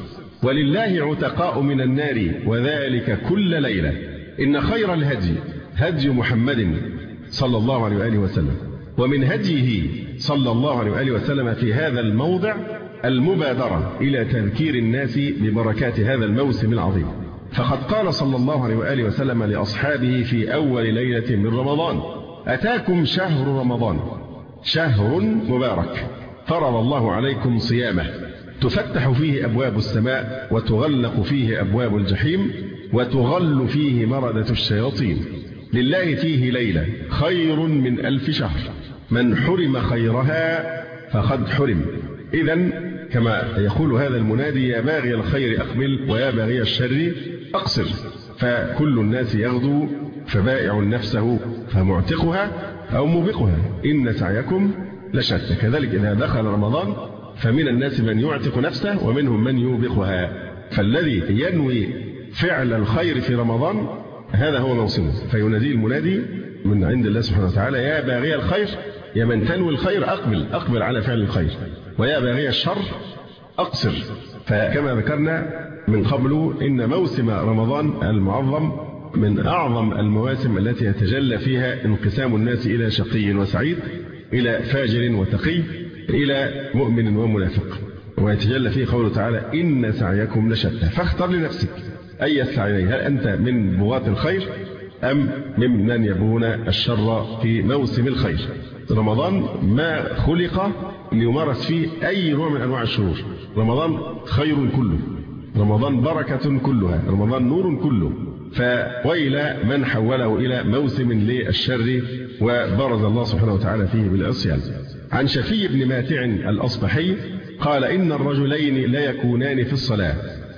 ولله عتقاء من النار وذلك كل ليلة. إن خير الهدي هدي محمد صلى الله عليه وآله وسلم، ومن هديه صلى الله عليه وآله وسلم في هذا الموضع المبادرة إلى تذكير الناس ببركات هذا الموسم العظيم. فقد قال صلى الله عليه وآله وسلم لأصحابه في أول ليلة من رمضان: أتاكم شهر رمضان شهر مبارك فرض الله عليكم صيامه، تفتح فيه أبواب السماء وتغلق فيه أبواب الجحيم وتغل فيه مردة الشياطين، لله فيه ليلة خير من ألف شهر، من حرم خيرها فقد حرم. إذن كما يقول هذا المنادي: يا باغي الخير أقبل ويا باغي الشر أقصر. فكل الناس يغدو فبائع نفسه فمعتقها أو موبقها، إن سعيكم لشتى. كذلك إذا دخل رمضان فمن الناس من يعتق نفسه ومنهم من يوبقها. فالذي ينوي فعل الخير في رمضان هذا هو موسمه، فينادي المنادي من عند الله سبحانه وتعالى: يا باغي الخير، يا من تنوي الخير أقبل أقبل على فعل الخير، ويا باغي الشر أقصر. فكما ذكرنا من قبل إن موسم رمضان المعظم من أعظم المواسم التي يتجلى فيها انقسام الناس إلى شقي وسعيد، إلى فاجر وتقي، إلى مؤمن ومنافق، ويتجلى فيه قوله تعالى: إن سعيكم لشتى. فاختر لنفسك أي السعيين، هل أنت من بغاة الخير أم ممن يبغون الشر في موسم الخير؟ رمضان ما خلق ليمارس فيه أي نوع من أنواع الشرور. رمضان خير كله، رمضان بركة كلها، رمضان نور كله. فويل من حوله إلى موسم للشر وبرز الله سبحانه وتعالى فيه بالعصيان. عن شفي بن ماتع الأصبحي قال: إن الرجلين لا يكونان في الصلاة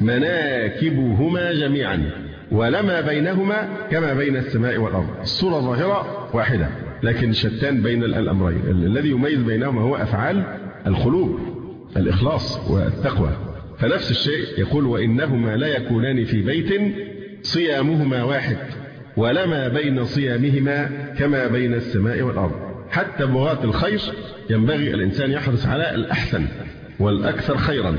مناكبهما جميعا ولما بينهما كما بين السماء والأرض. الصورة ظاهرة واحدة لكن شتان بين الأمرين. الذي يميز بينهما هو أفعال القلوب، الإخلاص والتقوى. فنفس الشيء يقول: وإنهما لا يكونان في بيت صيامهما واحد ولما بين صيامهما كما بين السماء والأرض. حتى بغاة الخير ينبغي الإنسان يحرص على الأحسن والأكثر خيرا،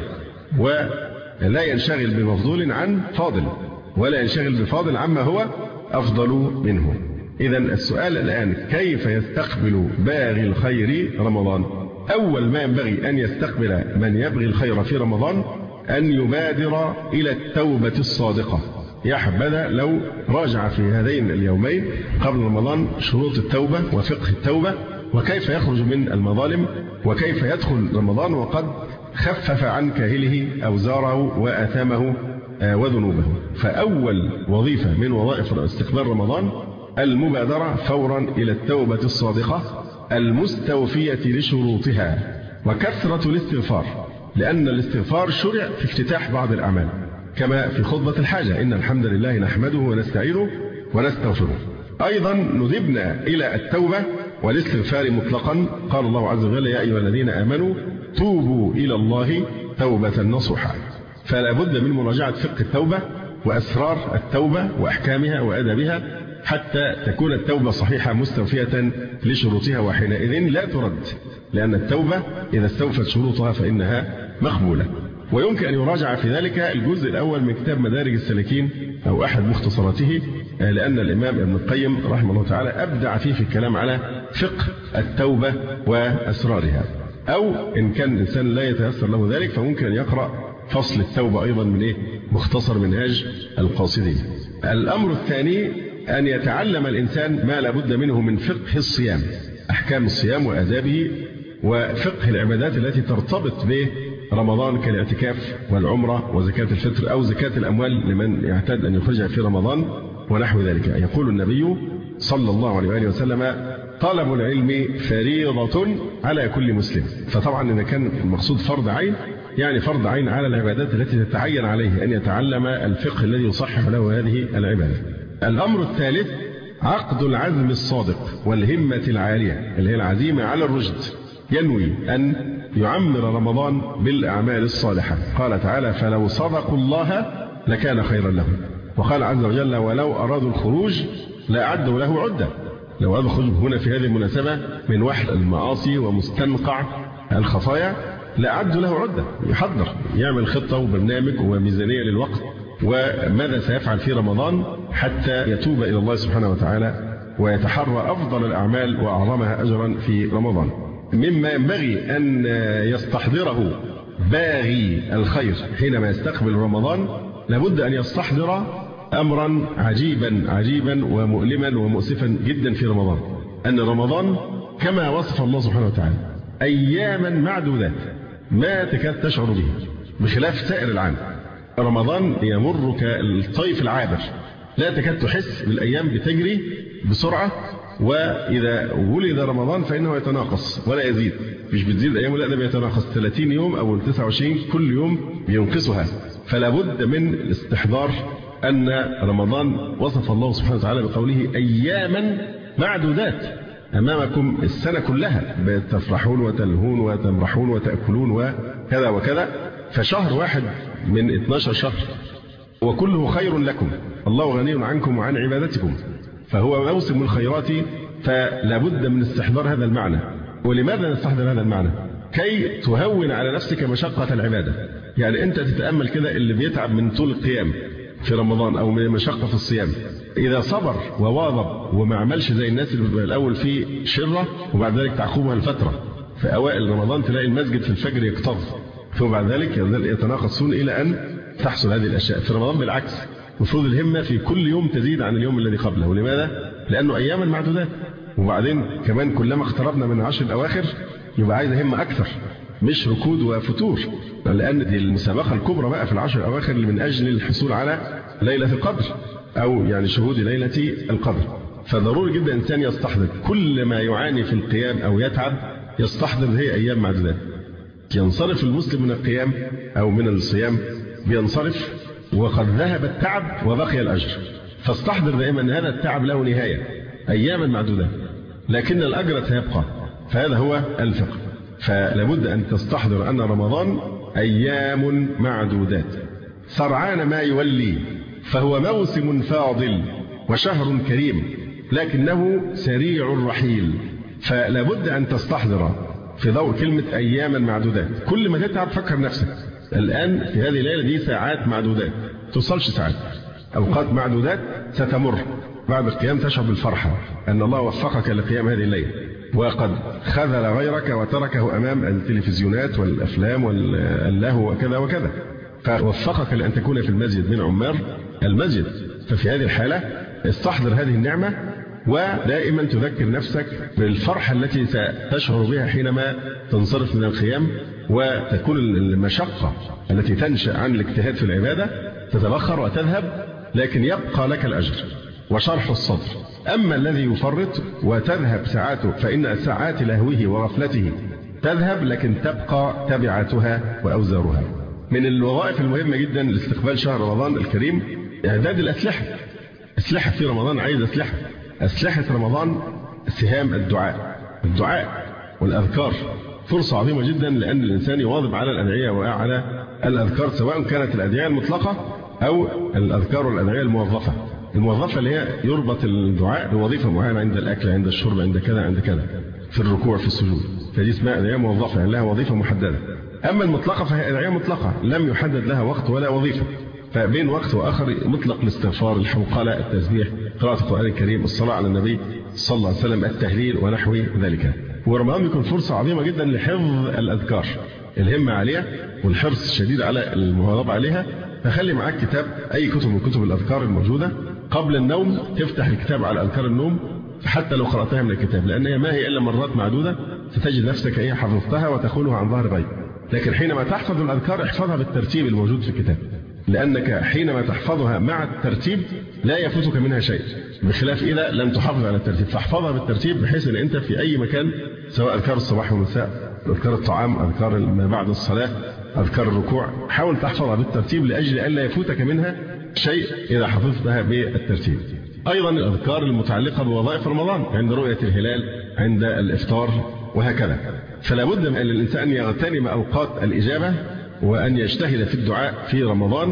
ولا ينشغل بمفضول عن فاضل، ولا ينشغل بفاضل عما هو أفضل منه. إذن السؤال الآن: كيف يستقبل باغي الخير رمضان؟ أول ما ينبغي أن يستقبل من يبغي الخير في رمضان أن يبادر إلى التوبة الصادقة. يا حبذا لو راجع في هذين اليومين قبل رمضان شروط التوبة وفقه التوبة، وكيف يخرج من المظالم، وكيف يدخل رمضان وقد خفف عن كاهله أوزاره وآثامه وذنوبه. فأول وظيفة من وظائف استقبال رمضان المبادرة فورا إلى التوبة الصادقة المستوفية لشروطها، وكثرة الاستغفار، لأن الاستغفار شرع في افتتاح بعض الأعمال، كما في خطبة الحاجة: إن الحمد لله نحمده ونستعينه ونستغفره. أيضا ندبنا إلى التوبة والاستغفار مطلقا. قال الله عز وجل: يا أيها الذين آمنوا توبوا إلى الله توبة نصوحا. فلا بد من مراجعة فقه التوبة وأسرار التوبة وأحكامها وأدبها حتى تكون التوبة صحيحة مستوفية لشروطها، وحينئذ لا ترد، لأن التوبة إذا استوفت شروطها فإنها مقبولة. ويمكن أن يراجع في ذلك الجزء الأول من كتاب مدارج السالكين أو أحد مختصراته، لأن الإمام ابن القيم رحمه الله تعالى أبدع فيه في الكلام على فقه التوبة وأسرارها. أو إن كان الإنسان لا يتيسر له ذلك فممكن أن يقرأ فصل التوبة أيضا من إيه؟ مختصر منهاج القاصدين. الأمر الثاني أن يتعلم الإنسان ما لابد منه من فقه الصيام، أحكام الصيام وآدابه، وفقه العبادات التي ترتبط به رمضان كالاعتكاف والعمرة وزكاة الفطر أو زكاة الأموال لمن يعتاد أن يخرجها في رمضان ونحو ذلك. يقول النبي صلى الله عليه وآله وسلم: طلب العلم فريضة على كل مسلم. فطبعا إذا كان المقصود فرض عين يعني فرض عين على العبادات التي تتعين عليه أن يتعلم الفقه الذي يصحح له هذه العبادة. الأمر الثالث عقد العزم الصادق والهمة العالية اللي هي العزيمة على الرشد، ينوي أن يعمر رمضان بالأعمال الصالحة. قال تعالى: فلو صدقوا الله لكان خيرا لهم. وقال عز وجل: ولو أرادوا الخروج لأعدوا له عدة. لو أرادوا الخروج هنا في هذه المناسبة من وحل المعاصي ومستنقع الخطايا لأعد له عدة، يحضر يعمل خطة وبرنامج وميزانية للوقت وماذا سيفعل في رمضان حتى يتوب إلى الله سبحانه وتعالى ويتحرى أفضل الأعمال وأعظمها أجرا في رمضان. مما ينبغي أن يستحضره باغي الخير حينما يستقبل رمضان، لابد أن يستحضر أمرا عجيبا عجيبا ومؤلما ومؤسفا جدا في رمضان، أن رمضان كما وصف الله سبحانه وتعالى أياما معدودات ما تكاد تشعر به، بخلاف سائر العام. رمضان يمر كالطيف العابر، لا تكاد تحس بالأيام بتجري بسرعة، وإذا ولد رمضان فإنه يتناقص ولا يزيد، مش بتزيد أيام، لا ده بيتناقص ثلاثين يوم أو تسعة وعشرين كل يوم ينقصها. فلا بد من الاستحضار أن رمضان وصف الله سبحانه وتعالى بقوله أياما معدودات، أمامكم السنة كلها بتفرحون وتلهون وتمرحون وتأكلون وكذا وكذا، فشهر واحد من اثني عشر شهر وكله خير لكم، الله غني عنكم وعن عبادتكم، فهو موسم الخيرات. فلا بد من استحضار هذا المعنى. ولماذا نستحضر هذا المعنى؟ كي تهون على نفسك مشقة العبادة. يعني أنت تتأمل كده اللي بيتعب من طول القيام في رمضان أو من مشقة في الصيام، إذا صبر وواظب وما عملش زي الناس اللي الأول في شرة وبعد ذلك تعقبها الفترة، في أوائل رمضان تلاقي المسجد في الفجر يكتظ، ثم بعد ذلك يتناقصون إلى أن تحصل هذه الأشياء. في رمضان بالعكس، المفروض الهمة في كل يوم تزيد عن اليوم الذي قبله. ولماذا؟ لأنه أياما معدودات، وبعدين كمان كلما اقتربنا من العشر الأواخر يبقى عايز همة أكثر، مش ركود وفتور، لأن دي المسابقة الكبرى بقى في العشر الأواخر اللي من أجل الحصول على ليلة القدر أو يعني شهود ليلة القدر. فضروري جدا إنسان يستحضر كل ما يعاني في القيام أو يتعب، يستحضر هي أيام معدودات. ينصرف المسلم من القيام أو من الصيام، بينصرف وقد ذهب التعب وبقي الأجر. فاستحضر دائما أن هذا التعب له نهاية، أياما معدودات، لكن الأجر سيبقى. فهذا هو الفقه. فلابد أن تستحضر أن رمضان أيام معدودات، سرعان ما يولي، فهو موسم فاضل وشهر كريم، لكنه سريع الرحيل. فلابد أن تستحضر في ضوء كلمة أياما معدودات. كل ما تتعب فكر نفسك الآن في هذه الليلة دي ساعات معدودات، توصلش ساعات، أوقات معدودات ستمر. بعد القيام تشعر بالفرحة أن الله وفقك لقيام هذه الليلة، وقد خذل غيرك وتركه أمام التلفزيونات والأفلام واللهو وكذا وكذا، فوفقك لأن تكون في المسجد من عمار المسجد. ففي هذه الحالة استحضر هذه النعمة، ودائما تذكر نفسك بالفرحة التي ستشعر بها حينما تنصرف من القيام، وتكون المشقة التي تنشأ عن الاجتهاد في العبادة تتبخر وتذهب، لكن يبقى لك الأجر وشرح الصدر. أما الذي يفرط وتذهب ساعاته فإن ساعات لهوه وغفلته تذهب، لكن تبقى تبعاتها وأوزارها. من الوظائف المهمة جدا لاستقبال شهر رمضان الكريم إعداد الأسلحة. أسلحة في رمضان عايز أسلحة. أسلحة رمضان سهام الدعاء، الدعاء والأذكار فرصة عظيمة جدا، لأن الإنسان يواظب على الأدعية وعلى الأذكار، سواء كانت الأدعية المطلقة أو الأذكار والأدعية الموظفة. الموظفة اللي هي يربط الدعاء بوظيفة معينة، عند الأكل، عند الشرب، عند كذا عند كذا، في الركوع، في السجود، فدي اسمها أدعية موظفة، يعني لها وظيفة محددة. أما المطلقة فهي أدعية مطلقة لم يحدد لها وقت ولا وظيفة، فبين وقت وآخر مطلق الاستغفار، الحوقلة، التسبيح، قراءة القرآن الكريم، الصلاة على النبي صلى الله عليه وسلم، التهليل ونحو ذلك. ورمضان يكون فرصة عظيمة جدا لحفظ الأذكار، الهمة عليها والحرص الشديد على المواظبة عليها. فخلي معاك كتاب، أي كتب من كتب الأذكار الموجودة، قبل النوم تفتح الكتاب على أذكار النوم حتى لو قرأتها من الكتاب، لأنها ما هي إلا مرات معدودة، ستجد نفسك هي حفظتها وتقولها عن ظهر غيب. لكن حينما تحفظ الأذكار احفظها بالترتيب الموجود في الكتاب، لأنك حينما تحفظها مع الترتيب لا يفوتك منها شيء، بخلاف إذا لم تحافظ على الترتيب. فاحفظها بالترتيب بحيث أن أنت في أي مكان، سواء أذكار الصباح والمساء، أذكار الطعام، أذكار ما بعد الصلاة، أذكار الركوع، حاول تحفظها بالترتيب لأجل أن لا يفوتك منها شيء إذا حفظتها بالترتيب. أيضا الأذكار المتعلقة بوظائف رمضان، عند رؤية الهلال، عند الإفطار وهكذا. فلا بد من الإنسان يغتنم أوقات الإجابة، وأن يجتهد في الدعاء في رمضان،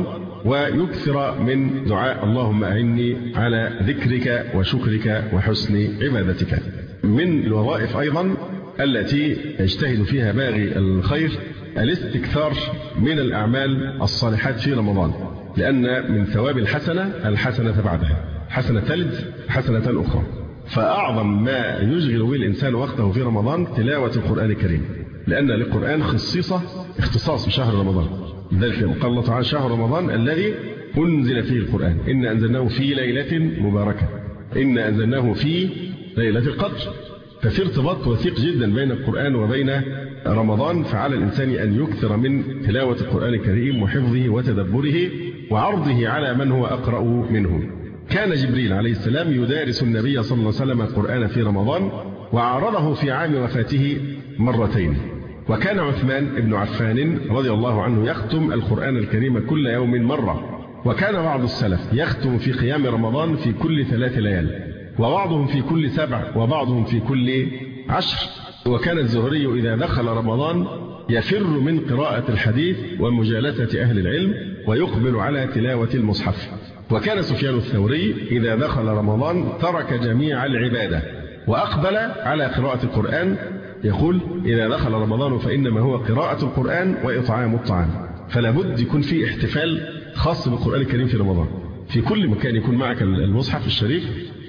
ويكثر من دعاء اللهم أعني على ذكرك وشكرك وحسن عبادتك. من الوظائف أيضا التي يجتهد فيها باغي الخير الاستكثار من الأعمال الصالحات في رمضان، لأن من ثواب الحسنة الحسنة بعدها، حسنة تلد حسنة أخرى. فأعظم ما يشغل به الإنسان وقته في رمضان تلاوة القرآن الكريم، لأن للقرآن خصيصة اختصاص بشهر رمضان. لذلك قال الله تعالى: شهر رمضان الذي أنزل فيه القرآن إنا أنزلناه في ليلة مباركة إنا أنزلناه في ليلة القدر. ففي ارتباط وثيق جدا بين القرآن وبين رمضان، فعلى الإنسان أن يكثر من تلاوة القرآن الكريم وحفظه وتدبره وعرضه على من هو أقرأ منه. كان جبريل عليه السلام يدارس النبي صلى الله عليه وسلم القرآن في رمضان، وعرضه في عام وفاته مرتين. وكان عثمان بن عفان رضي الله عنه يختم القرآن الكريم كل يوم مرة. وكان بعض السلف يختم في قيام رمضان في كل ثلاث ليال، وبعضهم في كل سبع، وبعضهم في كل عشر. وكان الزهري إذا دخل رمضان يفر من قراءة الحديث ومجالسة أهل العلم ويقبل على تلاوة المصحف. وكان سفيان الثوري إذا دخل رمضان ترك جميع العبادة وأقبل على قراءة القرآن، يقول: إذا دخل رمضان فإنما هو قراءة القرآن وإطعام الطعام. فلا بد يكون في احتفال خاص بالقرآن الكريم في رمضان، في كل مكان يكون معك المصحف الشريف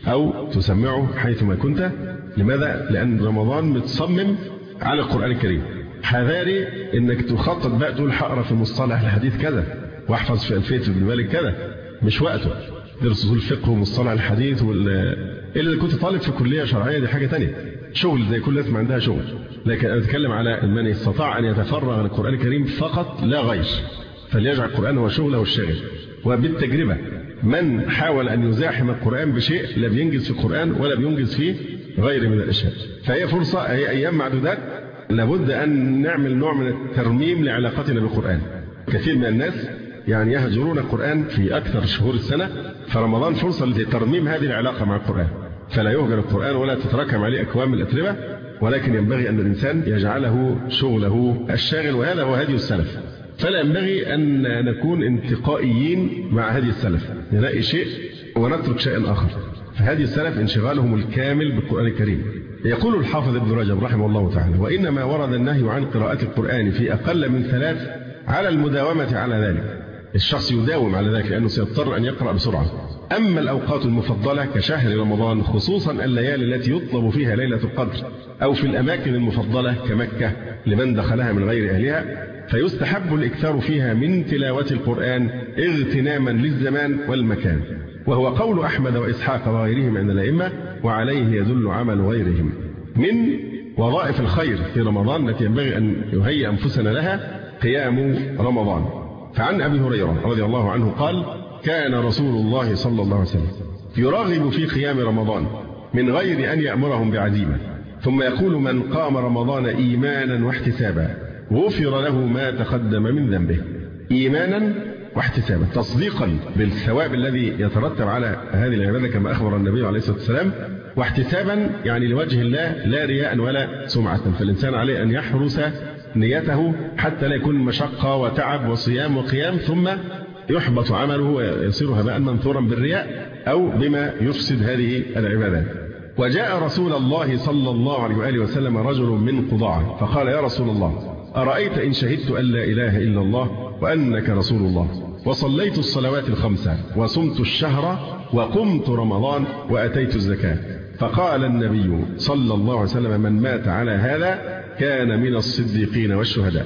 أو تسمعه حيثما كنت. لماذا؟ لأن رمضان متصمم على القرآن الكريم. حذاري إنك تخطط بقى تقول هقرا في مصطلح الحديث كذا واحفظ في ألفية ابن مالك كذا، مش وقته. درس اصول الفقه ومصطلح الحديث وال... إلا إذا كنت طالب في كلية شرعية دي حاجة تانية، شغل زي كل الناس ما عندها شغل. لكن أنا أتكلم على من استطاع أن يتفرغ للقرآن الكريم فقط لا غير، فليجعل القرآن هو شغله والشاغل. وبالتجربة من حاول أن يزاحم القرآن بشيء لا بينجز في القرآن ولا بينجز فيه غير من الأشياء. فهي فرصة، هي أيام معدودات لابد أن نعمل نوع من الترميم لعلاقتنا بالقرآن. كثير من الناس يعني يهجرون القرآن في أكثر شهور السنة، فرمضان فرصة لترميم هذه العلاقة مع القرآن، فلا يهجر القرآن ولا تتراكم عليه أكوام الأتربة، ولكن ينبغي أن الإنسان يجعله شغله الشاغل، وهذا هو هدي السلف. فلا ينبغي أن نكون انتقائيين مع هدي السلف، نلاقي شيء ونترك شيء آخر. فهدي السلف انشغالهم الكامل بالقرآن الكريم. يقول الحافظ ابن رجب رحمه الله تعالى: وإنما ورد النهي عن قراءة القرآن في أقل من ثلاث على المداومة على ذلك، الشخص يداوم على ذلك لأنه سيضطر أن يقرأ بسرعة. أما الأوقات المفضلة كشهر رمضان، خصوصا الليالي التي يطلب فيها ليلة القدر، أو في الأماكن المفضلة كمكة لمن دخلها من غير أهلها، فيستحب الإكثار فيها من تلاوة القرآن اغتناما للزمان والمكان، وهو قول أحمد وإسحاق وغيرهم من الأئمة، وعليه يدل عمل غيرهم. من وظائف الخير في رمضان التي ينبغي أن يهيئ أنفسنا لها قيام رمضان. فعن أبي هريرة رضي الله عنه قال: كان رسول الله صلى الله عليه وسلم يراغب في قيام رمضان من غير أن يأمرهم بعزيمة، ثم يقول: من قام رمضان إيمانا واحتسابا غفر له ما تقدم من ذنبه. إيمانا واحتسابا، تصديقا بالثواب الذي يترتب على هذه العبادة كما أخبر النبي عليه الصلاة والسلام، واحتسابا يعني لوجه الله لا رياء ولا سمعة. فالإنسان عليه أن يحرس نيته حتى لا يكون مشقة وتعب وصيام وقيام ثم يحبط عمله ويصير هباء منثورا بالرياء أو بما يفسد هذه العبادات. وجاء رسول الله صلى الله عليه وآله وسلم رجل من قضاعة فقال: يا رسول الله، أرأيت إن شهدت أن لا إله إلا الله وأنك رسول الله، وصليت الصلوات الخمسة وصمت الشهر وقمت رمضان وأتيت الزكاة؟ فقال النبي صلى الله عليه وسلم: من مات على هذا كان من الصديقين والشهداء.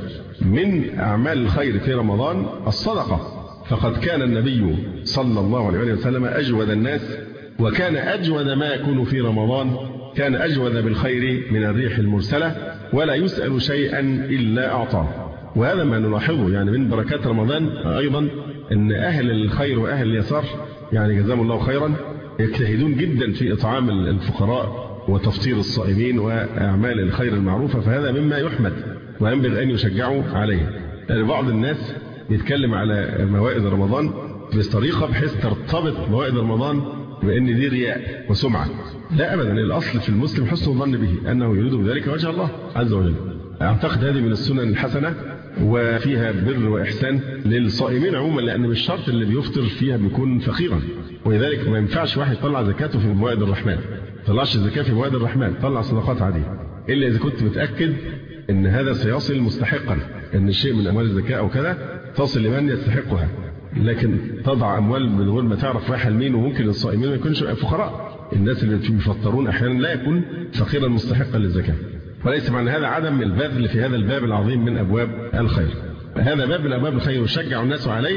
من أعمال الخير في رمضان الصدقة، فقد كان النبي صلى الله عليه وسلم أجود الناس، وكان أجود ما يكون في رمضان، كان أجود بالخير من الريح المرسلة، ولا يسأل شيئا إلا أعطاه. وهذا ما نلاحظه يعني من بركات رمضان أيضا، أن أهل الخير وأهل اليسار يعني جزاهم الله خيرا يجتهدون جدا في إطعام الفقراء وتفطير الصائمين وأعمال الخير المعروفة، فهذا مما يحمد وينبغي أن يشجعوا عليه. يعني بعض الناس يتكلم على موائد رمضان بطريقة بحيث ترتبط موائد رمضان بأن دي رياء وسمعة. لا أبدا، الأصل في المسلم حسن الظن به أنه يريد بذلك وجه الله عز وجل. أعتقد هذه من السنن الحسنة وفيها بر وإحسان للصائمين عموما، لأن مش شرط اللي بيفطر فيها بيكون فقيرا، ولذلك ما ينفعش واحد يطلع زكاته في موائد الرحمن، طلعش الزكاة في موائد الرحمن، طلع صدقات عادية. إلا إذا كنت متأكد إن هذا سيصل مستحقا، إن شيء من أموال الزكاة أو كذا تصل لمن يستحقها. لكن تضع أموال من غير ما تعرف رايحة لمين، وممكن الصائمين ما يكونش فقراء، الناس اللي بيفطرون أحيانا لا يكون فقيرا مستحقا للزكاة. وليس معنى هذا عدم البذل في هذا الباب العظيم من أبواب الخير. هذا باب من أبواب الخير وشجع الناس عليه،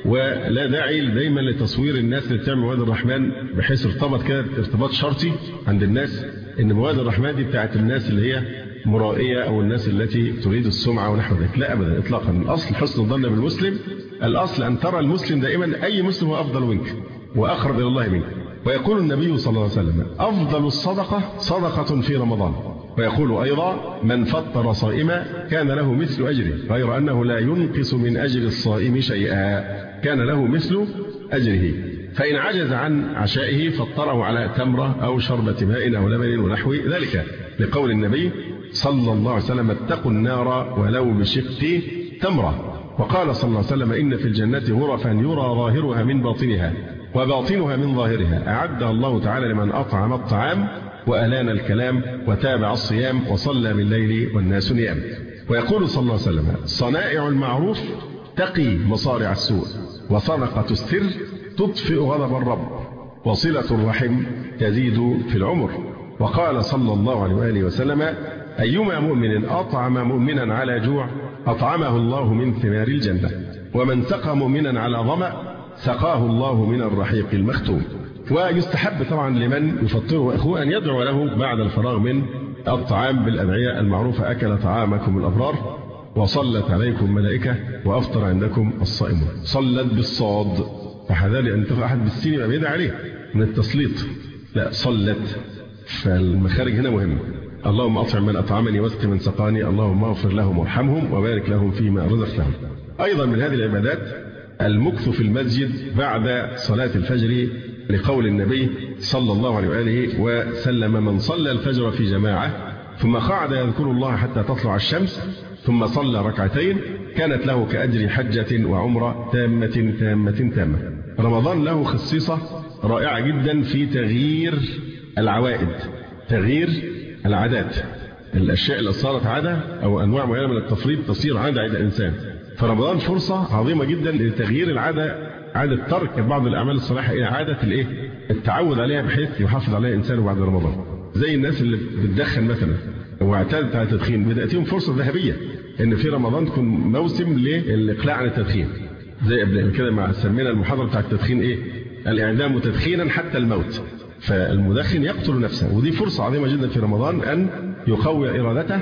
ولا داعي دايما لتصوير الناس اللي بتعمل مواد الرحمن بحيث ارتبط كده ارتباط شرطي عند الناس ان مواد الرحمن دي بتاعت الناس اللي هي مرائية او الناس التي تريد السمعة ونحو ذلك. لا ابدا اطلاقا. الاصل حسن الظن بالمسلم، الاصل ان ترى المسلم دائما اي مسلم هو افضل منك واقرب الى الله منك. ويقول النبي صلى الله عليه وسلم افضل الصدقة صدقة في رمضان. ويقول ايضا من فطر صائما كان له مثل اجره غير انه لا ينقص من اجر الصائم شيئا، كان له مثل اجره. فإن عجز عن عشائه فطره على تمرة أو شربة ماء أو لبن ونحو ذلك، لقول النبي صلى الله عليه وسلم اتقوا النار ولو بشق تمرة. وقال صلى الله عليه وسلم إن في الجنة غرفا يرى ظاهرها من باطنها وباطنها من ظاهرها أعدها الله تعالى لمن أطعم الطعام وألان الكلام وتابع الصيام وصلى بالليل والناس نيام. ويقول صلى الله عليه وسلم صنائع المعروف تقي مصارع السوء، وصدقة السر تطفئ غضب الرب، وصلة الرحم تزيد في العمر. وقال صلى الله عليه وآله وسلم أيما مؤمن أطعم مؤمنا على جوع أطعمه الله من ثمار الجنة، ومن سقى مؤمنا على ظمأ سقاه الله من الرحيق المختوم. ويستحب طبعا لمن يفطره أخوه أن يدعو له بعد الفراغ من الطعام بالأدعية المعروفة أكل طعامكم الأبرار وصلت عليكم ملائكة وأفطر عندكم الصائمون. صلت بالصاد، فحذاري أن تفعل أحد بالسين يبقى بيدعي عليه من التسليط، لا صلت. فالمخارج هنا مهمة. اللهم أطعم من أطعمني واسق من سقاني، اللهم اغفر لهم وارحمهم وبارك لهم فيما رزقتهم. أيضا من هذه العبادات المكث في المسجد بعد صلاة الفجر، لقول النبي صلى الله عليه وآله وسلم من صلى الفجر في جماعة ثم قعد يذكر الله حتى تطلع الشمس ثم صلى ركعتين كانت له كأجر حجة وعمرة تامة تامة تامة. رمضان له خصيصة رائعة جدا في تغيير العوائد، تغيير العادات، الأشياء اللي صارت عادة أو أنواع معينة من التفريط تصير عادة عند الإنسان. فرمضان فرصة عظيمة جدا لتغيير العادة، عادة ترك بعض الأعمال الصالحة إلى عادة الإيه؟ التعود عليها بحيث يحافظ عليها الإنسان بعد رمضان. زي الناس اللي بتدخن مثلا واعتادت على التدخين، بتأتيهم فرصة ذهبية إن في رمضان تكون موسم للإقلاع عن التدخين. زي قبل كده مع سمينا المحاضرة بتاع التدخين إيه؟ الإعدام تدخينا حتى الموت. فالمدخن يقتل نفسه، ودي فرصة عظيمة جدا في رمضان أن يقوي إرادته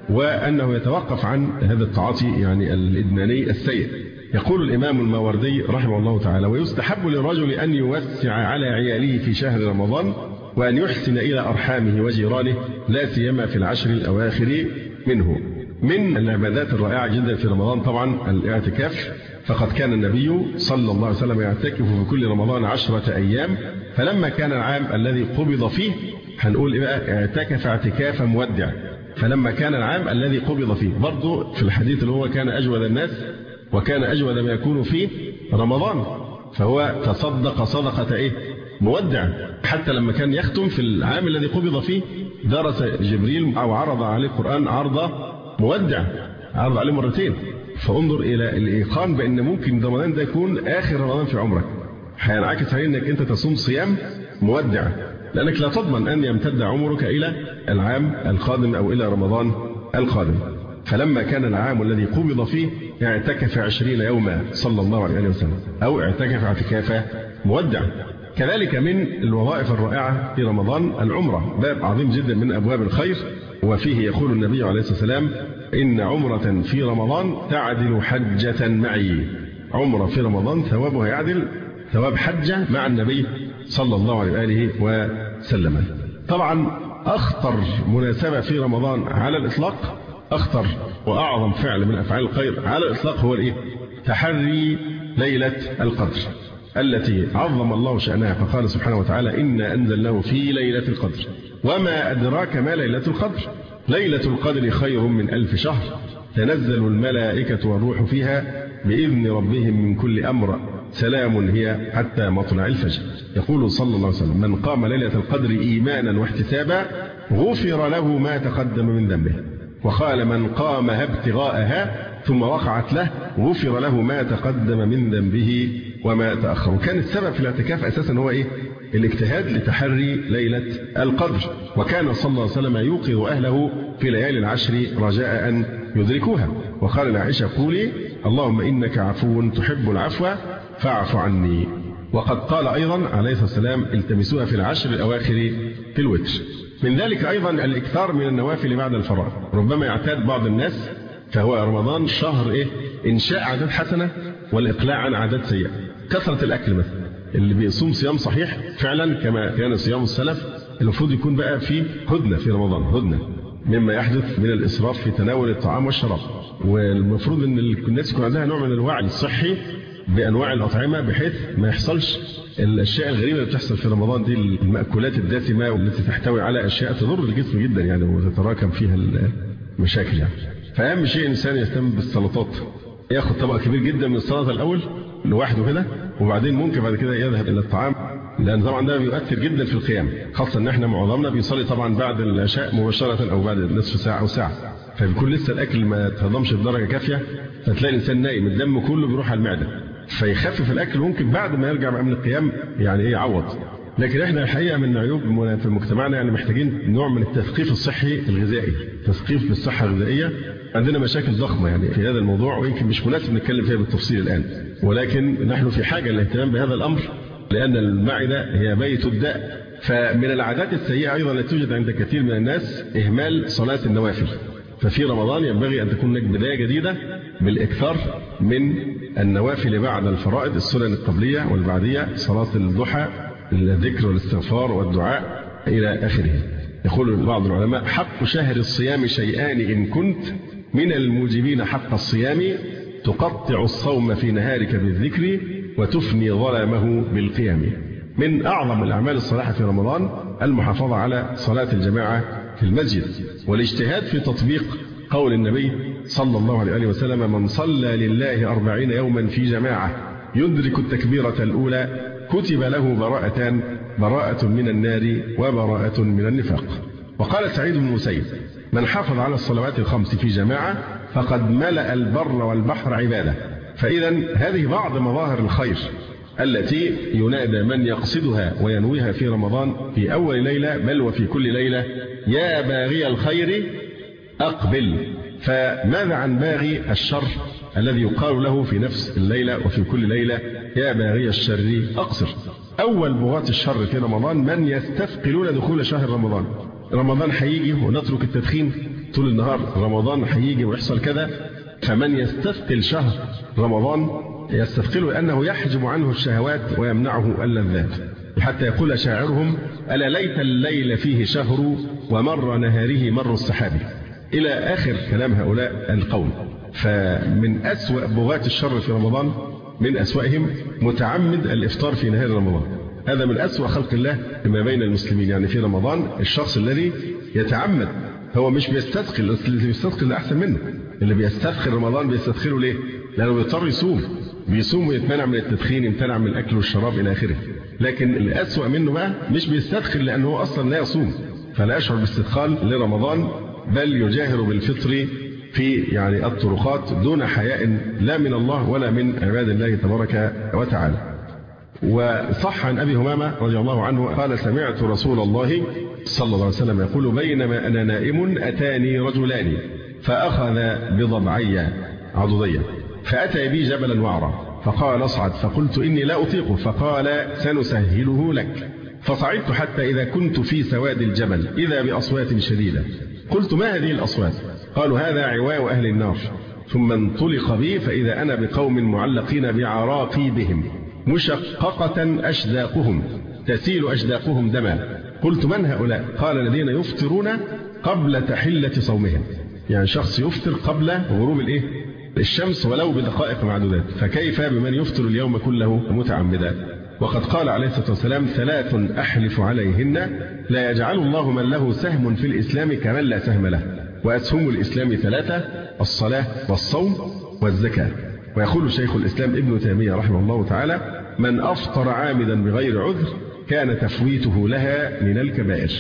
وأنه يتوقف عن هذا التعاطي يعني الإدماني السيء. يقول الإمام الماوردي رحمه الله تعالى ويستحب للرجل أن يوسع على عياله في شهر رمضان وأن يحسن إلى أرحامه وجيرانه لا سيما في العشر الأواخر منه. من العبادات الرائعة جدا في رمضان طبعا الاعتكاف، فقد كان النبي صلى الله عليه وسلم يعتكف في كل رمضان عشرة أيام، فلما كان العام الذي قبض فيه هنقول إيه بقى اعتكف اعتكافا مودع. فلما كان العام الذي قبض فيه برضه في الحديث اللي هو كان أجود الناس وكان أجود ما يكون فيه رمضان، فهو تصدق صدقة إيه مودع. حتى لما كان يختم في العام الذي قبض فيه درس جبريل أو عرض عليه القرآن عرض مودع، عرض عليه مرتين. فانظر إلى الإيقان بأن ممكن رمضان ده يكون آخر رمضان في عمرك، هينعكس عليه أنك أنت تصوم صيام مودع، لأنك لا تضمن أن يمتد عمرك إلى العام القادم أو إلى رمضان القادم. فلما كان العام الذي قبض فيه اعتكف عشرين يوما صلى الله عليه وسلم، أو اعتكف اعتكافا مودع. كذلك من الوظائف الرائعة في رمضان العمرة، باب عظيم جدا من أبواب الخير، وفيه يقول النبي عليه الصلاة والسلام إن عمرة في رمضان تعدل حجة معي. عمرة في رمضان ثوابها يعدل ثواب حجة مع النبي صلى الله عليه وآله وسلم. طبعا أخطر مناسبة في رمضان على الإطلاق، أخطر وأعظم فعل من أفعال الخير على الإطلاق هو الإيه؟ تحري ليلة القدر التي عظم الله شأنها، فقال سبحانه وتعالى إنا أنزلناه في ليلة القدر وما أدراك ما ليلة القدر ليلة القدر خير من ألف شهر تنزل الملائكة والروح فيها بإذن ربهم من كل أمر سلام هي حتى مطلع الفجر. يقول صلى الله عليه وسلم من قام ليلة القدر إيمانا واحتسابا غفر له ما تقدم من ذنبه. وقال من قامها ابتغاءها ثم وقعت له غفر له ما تقدم من ذنبه وما تأخر. وكان السبب في الاعتكاف أساسا هو إيه؟ الاجتهاد لتحري ليلة القدر. وكان صلى الله عليه وسلم يوقظ أهله في ليالي العشر رجاء أن يدركوها. وقال لعائشة قولي اللهم إنك عفو تحب العفو فاعف عني. وقد قال أيضا عليه الصلاة والسلام التمسوها في العشر الأواخر في الوتر. من ذلك أيضا الإكثار من النوافل بعد الفرائض. ربما يعتاد بعض الناس فهو رمضان شهر إيه؟ إنشاء عادات حسنة والإقلاع عن عادات سيئة. كثرة الأكل مثلا، اللي بيصوم صيام صحيح فعلا كما كان صيام السلف المفروض يكون بقى في هدنة في رمضان، هدنة مما يحدث من الإسراف في تناول الطعام والشراب. والمفروض أن الناس يكون عندها نوع من الوعي الصحي بأنواع الأطعمة بحيث ما يحصلش الأشياء الغريبة اللي بتحصل في رمضان دي، المأكولات الدسمة والتي تحتوي على أشياء تضر الجسم جدا يعني وتتراكم فيها المشاكل يعني. فأهم شيء الإنسان يهتم بالسلطات، ياخد طبق كبير جدا من السلطة الأول لوحده كده، وبعدين ممكن بعد كده يذهب إلى الطعام، لأن طبعا ده بيؤثر جدا في القيام، خاصة إن إحنا معظمنا بيصلي طبعا بعد العشاء مباشرة أو بعد نصف ساعة أو ساعة، فبيكون لسه الأكل ما تهضمش بدرجة كافية، فتلاقي الإنسان نايم الدم كله بيروح على المعدة، فيخفف الأكل ممكن بعد ما يرجع بقى من القيام يعني إيه يعوض. لكن إحنا الحقيقة من عيوب في مجتمعنا يعني محتاجين نوع من التثقيف الصحي الغذائي، تثقيف بالصحة الغذائية. عندنا مشاكل ضخمة يعني في هذا الموضوع ويمكن مش مناسب نتكلم فيها بالتفصيل الآن، ولكن نحن في حاجة للاهتمام بهذا الأمر لأن المعدة هي بيت الداء. فمن العادات السيئة أيضا التي توجد عند كثير من الناس إهمال صلاة النوافل. ففي رمضان ينبغي أن تكون لك بداية جديدة بالإكثار من النوافل بعد الفرائض، السنن القبلية والبعدية، صلاة الضحى، الذكر والاستغفار والدعاء إلى آخره. يقول بعض العلماء حق شهر الصيام شيئان إن كنت من الموجبين حق الصيام، تقطع الصوم في نهارك بالذكر وتفني ظلامه بالقيام. من أعظم الأعمال الصالحة في رمضان المحافظة على صلاة الجماعة في المسجد والاجتهاد في تطبيق قول النبي صلى الله عليه وسلم من صلى لله أربعين يوما في جماعة يدرك التكبيرة الأولى كتب له براءتان، براءة من النار وبراءة من النفاق. وقال سعيد بن المسيب من حافظ على الصلوات الخمس في جماعة فقد ملأ البر والبحر عبادة. فإذا هذه بعض مظاهر الخير التي ينادى من يقصدها وينويها في رمضان في أول ليلة بل وفي كل ليلة يا باغي الخير أقبل. فماذا عن باغي الشر الذي يقال له في نفس الليلة وفي كل ليلة يا باغي الشر أقصر؟ أول بغاة الشر في رمضان من يستثقلون دخول شهر رمضان. رمضان هيجي ونترك التدخين طول النهار، رمضان هيجي ويحصل كذا. فمن يستثقل شهر رمضان يستثقله لأنه يحجب عنه الشهوات ويمنعه اللذات، حتى يقول شاعرهم ألا ليت الليل فيه شهر ومر نهاره مر السحاب، إلى آخر كلام هؤلاء القوم. فمن أسوأ بغاة الشر في رمضان من أسوأهم متعمد الإفطار في نهار رمضان. هذا من أسوأ خلق الله ما بين المسلمين. يعني في رمضان الشخص الذي يتعمد، هو مش بيستثقل، اللي بيستثقل ده أحسن منه. اللي بيستثقل رمضان بيستثقله ليه؟ لأنه بيضطر يصوم، بيصوم ويتمنع من التدخين، يمتنع من الأكل والشراب إلى آخره. لكن الأسوأ منه بقى مش بيستثقل لأنه هو أصلا لا يصوم فلا يشعر باستثقال لرمضان، بل يجاهر بالفطر في يعني الطرقات دون حياء لا من الله ولا من عباد الله تبارك وتعالى. وصح عن أبي همامة رضي الله عنه قال سمعت رسول الله صلى الله عليه وسلم يقول بينما أنا نائم أتاني رجلان فأخذ بضبعي عضدي فأتى بي جبلا وعرا فقال اصعد، فقلت إني لا أطيقه، فقال سنسهله لك. فصعدت حتى إذا كنت في سواد الجبل إذا بأصوات شديدة، قلت ما هذه الأصوات؟ قالوا هذا عواء أهل النار. ثم انطلق بي فإذا أنا بقوم معلقين بعراقيبهم مشققة أشداقهم تسيل أشداقهم دما. قلت من هؤلاء؟ قال الذين يفطرون قبل تحلة صومهم، يعني شخص يفطر قبل غروب الإيه؟ الشمس ولو بدقائق معدودات، فكيف بمن يفطر اليوم كله متعمدا؟ وقد قال عليه الصلاة والسلام ثلاث أحلف عليهن لا يجعل الله من له سهم في الإسلام كمن لا سهم له. وأسهم الإسلام ثلاثة: الصلاة والصوم والزكاة. ويقول شيخ الإسلام ابن تيمية رحمه الله تعالى من أفطر عامدا بغير عذر كان تفويته لها من الكبائر.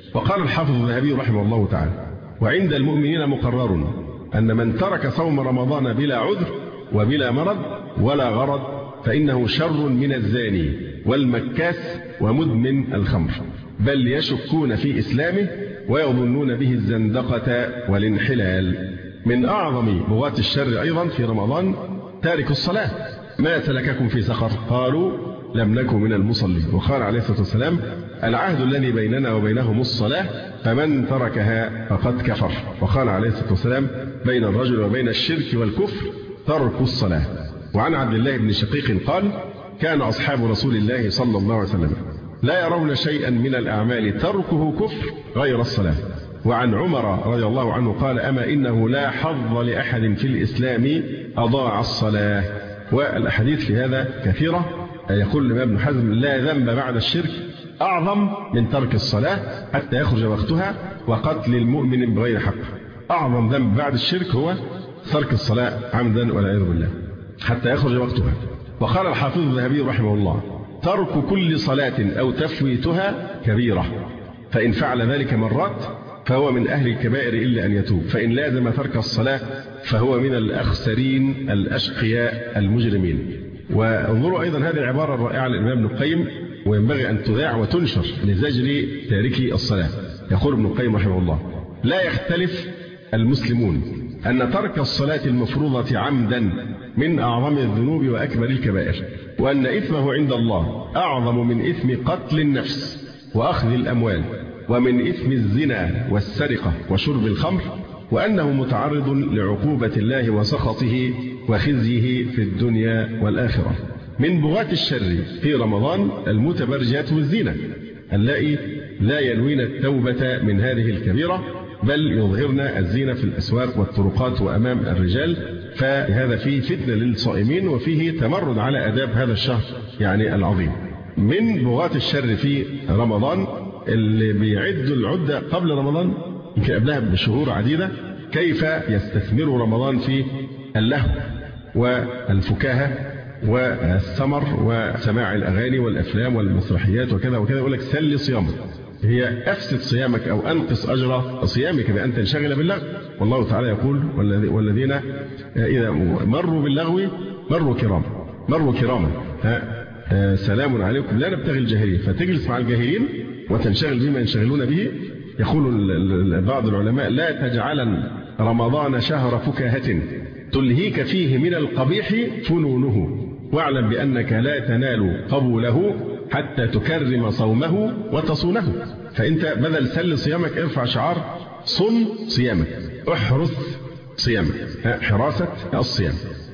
وقال الحافظ الذهبي رحمه الله تعالى: وعند المؤمنين مقرر أن من ترك صوم رمضان بلا عذر وبلا مرض ولا غرض فإنه شر من الزاني والمكاس ومدمن الخمر، بل يشكون في إسلامه ويظنون به الزندقة والانحلال. من أعظم بغاة الشر أيضا في رمضان تارك الصلاة. ما سلككم في سقر؟ قالوا لم نكن من المصلين. وقال عليه الصلاة والسلام: العهد الذي بيننا وبينهم الصلاة فمن تركها فقد كفر. وقال عليه الصلاة والسلام: بين الرجل وبين الشرك والكفر ترك الصلاة. وعن عبد الله بن شقيق قال: كان أصحاب رسول الله صلى الله عليه وسلم لا يرون شيئا من الأعمال تركه كفر غير الصلاة. وعن عمر رضي الله عنه قال: أما إنه لا حظ لأحد في الإسلام أضاع الصلاة. والأحاديث في هذا كثيرة. يقول الإمام ابن حزم: لا ذنب بعد الشرك أعظم من ترك الصلاة حتى يخرج وقتها وقتل المؤمن بغير حق. أعظم ذنب بعد الشرك هو ترك الصلاة عمدا والعياذ بالله حتى يخرج وقتها. وقال الحافظ الذهبي رحمه الله: ترك كل صلاة أو تفويتها كبيرة، فإن فعل ذلك مرات فهو من أهل الكبائر إلا أن يتوب، فإن لازم ترك الصلاة فهو من الأخسرين الأشقياء المجرمين. وانظروا أيضا هذه العبارة الرائعة للإمام ابن القيم، وينبغي أن تذاع وتنشر لزجر تاركي الصلاة. يقول ابن القيم رحمه الله: لا يختلف المسلمون أن ترك الصلاة المفروضة عمدا من أعظم الذنوب وأكبر الكبائر، وأن إثمه عند الله أعظم من إثم قتل النفس وأخذ الأموال، ومن إثم الزنا والسرقة وشرب الخمر، وأنه متعرض لعقوبة الله وسخطه وخزيه في الدنيا والآخرة. من بغاة الشر في رمضان المتبرجات والزينة اللائي لا ينوين التوبة من هذه الكبيرة، بل يظهرن الزينة في الأسواق والطرقات وأمام الرجال، فهذا فيه فتنة للصائمين وفيه تمرد على آداب هذا الشهر يعني العظيم. من بغاة الشر في رمضان اللي بيعدوا العدة قبل رمضان يمكن قبلها بشهور عديدة، كيف يستثمروا رمضان في اللهو والفكاهة والسمر وسماع الأغاني والأفلام والمسرحيات وكذا وكذا. يقول لك سل صيامك، هي أفسد صيامك أو أنقص أجر صيامك بأن تنشغل باللغو. والله تعالى يقول: والذين إذا مروا باللغو مروا كرام مروا كراما سلام عليكم لا نبتغي الجاهلين، فتجلس مع الجاهلين وتنشغل بما ينشغلون به. يقول بعض العلماء: لا تجعلا رمضان شهر فكاهة تلهيك فيه من القبيح فنونه، واعلم بأنك لا تنال قبوله حتى تكرم صومه وتصونه. فأنت بدل سل صيامك ارفع شعار صن صيامك، احرث صيامك، حراسة الصيام.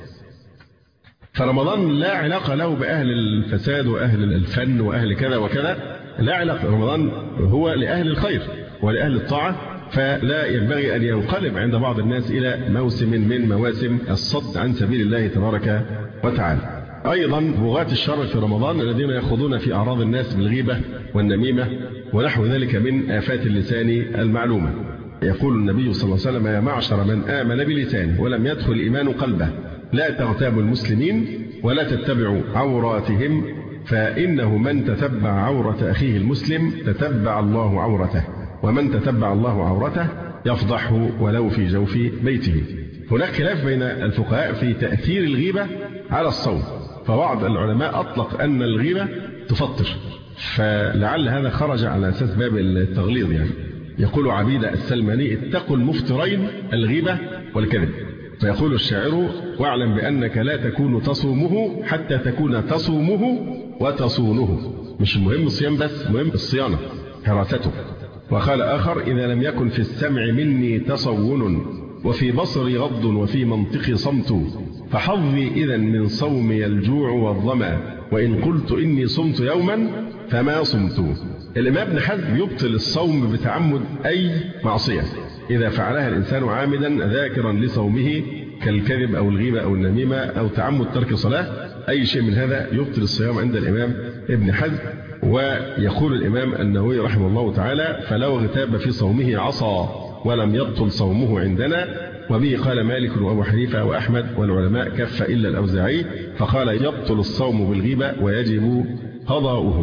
فرمضان لا علاقة له بأهل الفساد وأهل الفن وأهل كذا وكذا، لا علاقة. رمضان هو لأهل الخير ولأهل الطاعة، فلا ينبغي أن ينقلب عند بعض الناس إلى موسم من مواسم الصد عن سبيل الله تبارك وتعالى. أيضا بغاة الشر في رمضان الذين يخوضون في أعراض الناس بالغيبة والنميمة ونحو ذلك من آفات اللسان المعلومة. يقول النبي صلى الله عليه وسلم: يا معشر من آمن بلسانه ولم يدخل الإيمان قلبه، لا تغتابوا المسلمين ولا تتبعوا عوراتهم، فإنه من تتبع عورة أخيه المسلم تتبع الله عورته، ومن تتبع الله عورته يفضحه ولو في جوف بيته. هناك خلاف بين الفقهاء في تأثير الغيبة على الصوم، فبعض العلماء أطلق أن الغيبة تفطر، فلعل هذا خرج على أساس باب التغليظ. يعني يقول عبيدة السلماني: اتقوا المفترين الغيبة والكذب. فيقول الشاعر: واعلم بأنك لا تكون تصومه حتى تكون تصومه وتصونه. مش مهم الصيام بس، مهم الصيانة حراسته. وقال آخر: إذا لم يكن في السمع مني تصون وفي بصري غض وفي منطقي صمت، فحظي إذا من صومي الجوع والظما، وإن قلت إني صمت يوما فما صمت. الإمام ابن حزم يبطل الصوم بتعمد أي معصية إذا فعلها الإنسان عامدا ذاكرا لصومه كالكذب أو الغيبة أو النميمة أو تعمد ترك صلاة. أي شيء من هذا يبطل الصيام عند الإمام ابن حزم. ويقول الإمام النووي رحمه الله تعالى: فلو اغتاب في صومه عصى ولم يبطل صومه عندنا. وبه قال مالك وأبو حنيفة وأحمد والعلماء كف إلا الأوزاعي، فقال: يبطل الصوم بالغيبة ويجب قضاؤه.